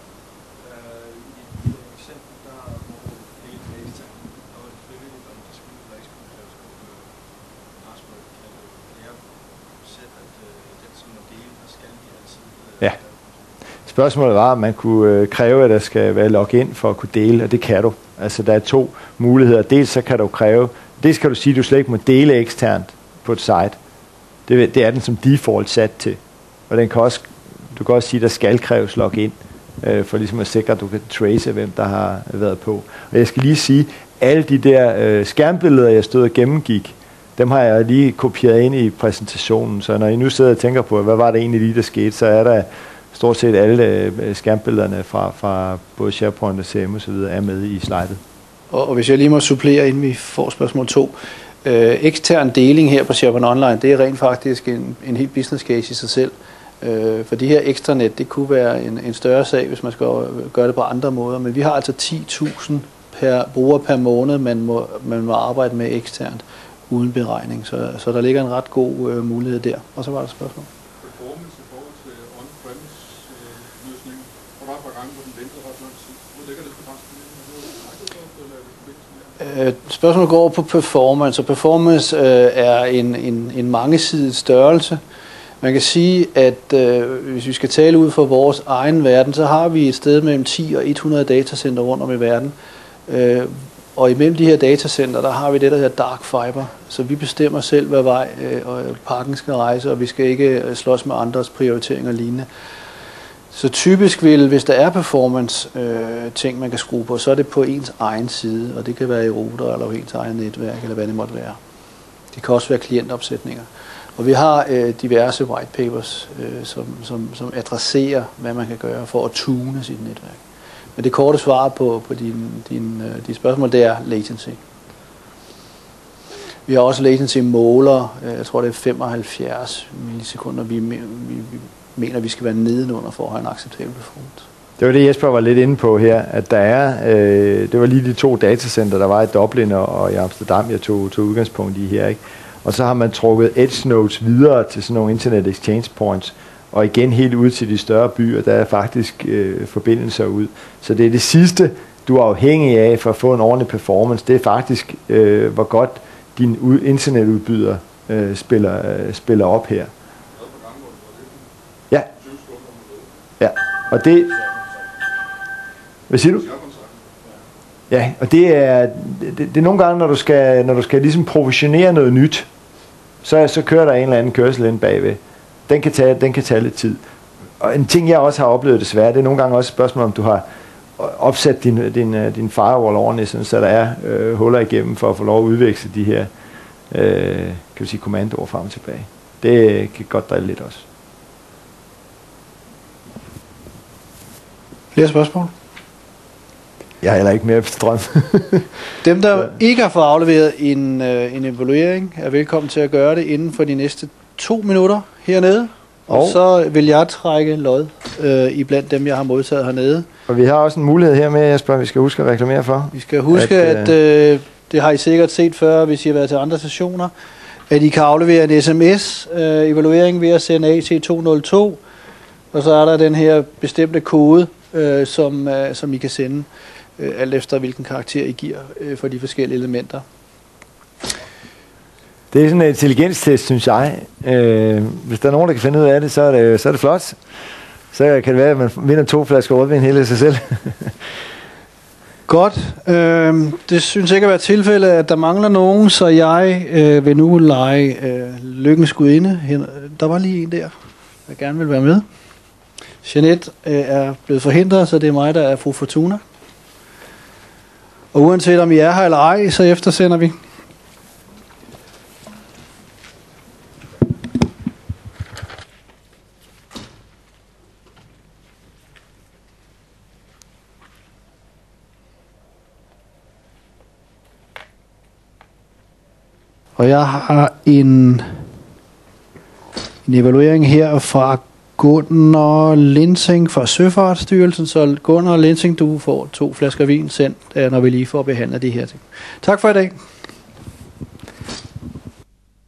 Ja. Spørgsmålet var, om man kunne kræve, at der skal være login for at kunne dele, og det kan du. Altså, der er 2 muligheder. Dels så kan du kræve, dels kan du sige, at du slet ikke må dele eksternt på et site. Det er den som default sat til. Og den kan også, du kan også sige, at der skal kræves login, for ligesom at sikre, at du kan trace, hvem der har været på. Og jeg skal lige sige, alle de der skærmbilleder, jeg stod og gennemgik, dem har jeg lige kopieret ind i præsentationen. Så når I nu sidder og tænker på, hvad var det egentlig lige, der skete, så er der stort set alle skærmbillederne fra både SharePoint og CM og så videre er med i slidet. Og hvis jeg lige må supplere, inden vi får spørgsmål 2. Ekstern deling her på SharePoint Online, det er rent faktisk en helt business case i sig selv. For de her ekstranet, det kunne være en større sag, hvis man skal gøre det på andre måder. Men vi har altså 10.000 per bruger per måned, man må arbejde med eksternt uden beregning. Så der ligger en ret god mulighed der. Og så var der et spørgsmål. Performance i forhold til on-premise løsningen. Der var et par gange, hvor den ventede ret lang tid. Hvor ligger det på Spørgsmålet går på performance, og performance er en mangesidet størrelse. Man kan sige, at hvis vi skal tale ud fra vores egen verden, så har vi et sted mellem 10 og 100 datacenter rundt om i verden. Og imellem de her datacenter, der har vi det, der hedder dark fiber. Så vi bestemmer selv, hvad vej pakken skal rejse, og vi skal ikke slås med andres prioriteringer og lignende. Så typisk hvis der er performance ting, man kan skrue på, så er det på ens egen side, og det kan være i router eller ens egen netværk, eller hvad det måtte være. Det kan også være klientopsætninger. Og vi har diverse white papers, som adresserer, hvad man kan gøre for at tune sit netværk. Men det korte svar på de spørgsmål, det er latency. Vi har også latency måler, jeg tror det er 75 millisekunder, vi mener, vi skal være nedenunder for at have en acceptabel performance. Det var det, Jesper var lidt inde på her, at der er, det var lige de 2 datacenter, der var i Dublin og i Amsterdam, jeg tog udgangspunkt i her, ikke? Og så har man trukket edge nodes videre til sådan nogle internet exchange points, og igen helt ud til de større byer, der er faktisk forbindelser ud. Så det er det sidste, du er afhængig af for at få en ordentlig performance. Det er faktisk, hvor godt din internetudbyder spiller op her. Ja. Ja, og det... Hvad siger du? Ja, og det er nogle gange, når du skal ligesom provisionere noget nyt, så kører der en eller anden kørsel ind bagved. Den kan tage lidt tid. Og en ting, jeg også har oplevet desværre, det er nogle gange også et spørgsmål, om du har opsat din firewall ordentligt, så der er huller igennem for at få lov at udveksle de her kan vi sige, kommandoer frem og tilbage. Det kan godt drille lidt også. Flere spørgsmål? Jeg har heller ikke mere strøm. Dem, der ikke har fået afleveret en evaluering, er velkommen til at gøre det inden for de næste 2 minutter hernede. Og så vil jeg trække lod iblandt dem, jeg har modtaget hernede. Og vi har også en mulighed her med, Jesper, vi skal huske at reklamere for. Vi skal huske, at det har I sikkert set før, hvis I har været til andre sessioner, at I kan aflevere en sms-evaluering ved at sende AC202, og så er der den her bestemte kode, som I kan sende, alt efter hvilken karakter I giver for de forskellige elementer. Det er sådan en intelligenstest, synes jeg. Hvis der er nogen, der kan finde ud af det, så er det flot. Så kan det være, at man vinder 2 flasker rødvin hele sig selv. Godt. Det synes ikke at være tilfældet, at der mangler nogen, så jeg vil nu lege Lykkens Gudinde. Der var lige en der, der gerne vil være med. Jeanette er blevet forhindret, så det er mig, der er fru Fortuna. Og uanset om I er her eller ej, så eftersender vi. Og jeg har en evaluering her fra Gunnar Linsing fra Søfartsstyrelsen. Så Gunnar Linsing, du får 2 flasker vin sendt, når vi lige får behandlet de her ting. Tak for i dag.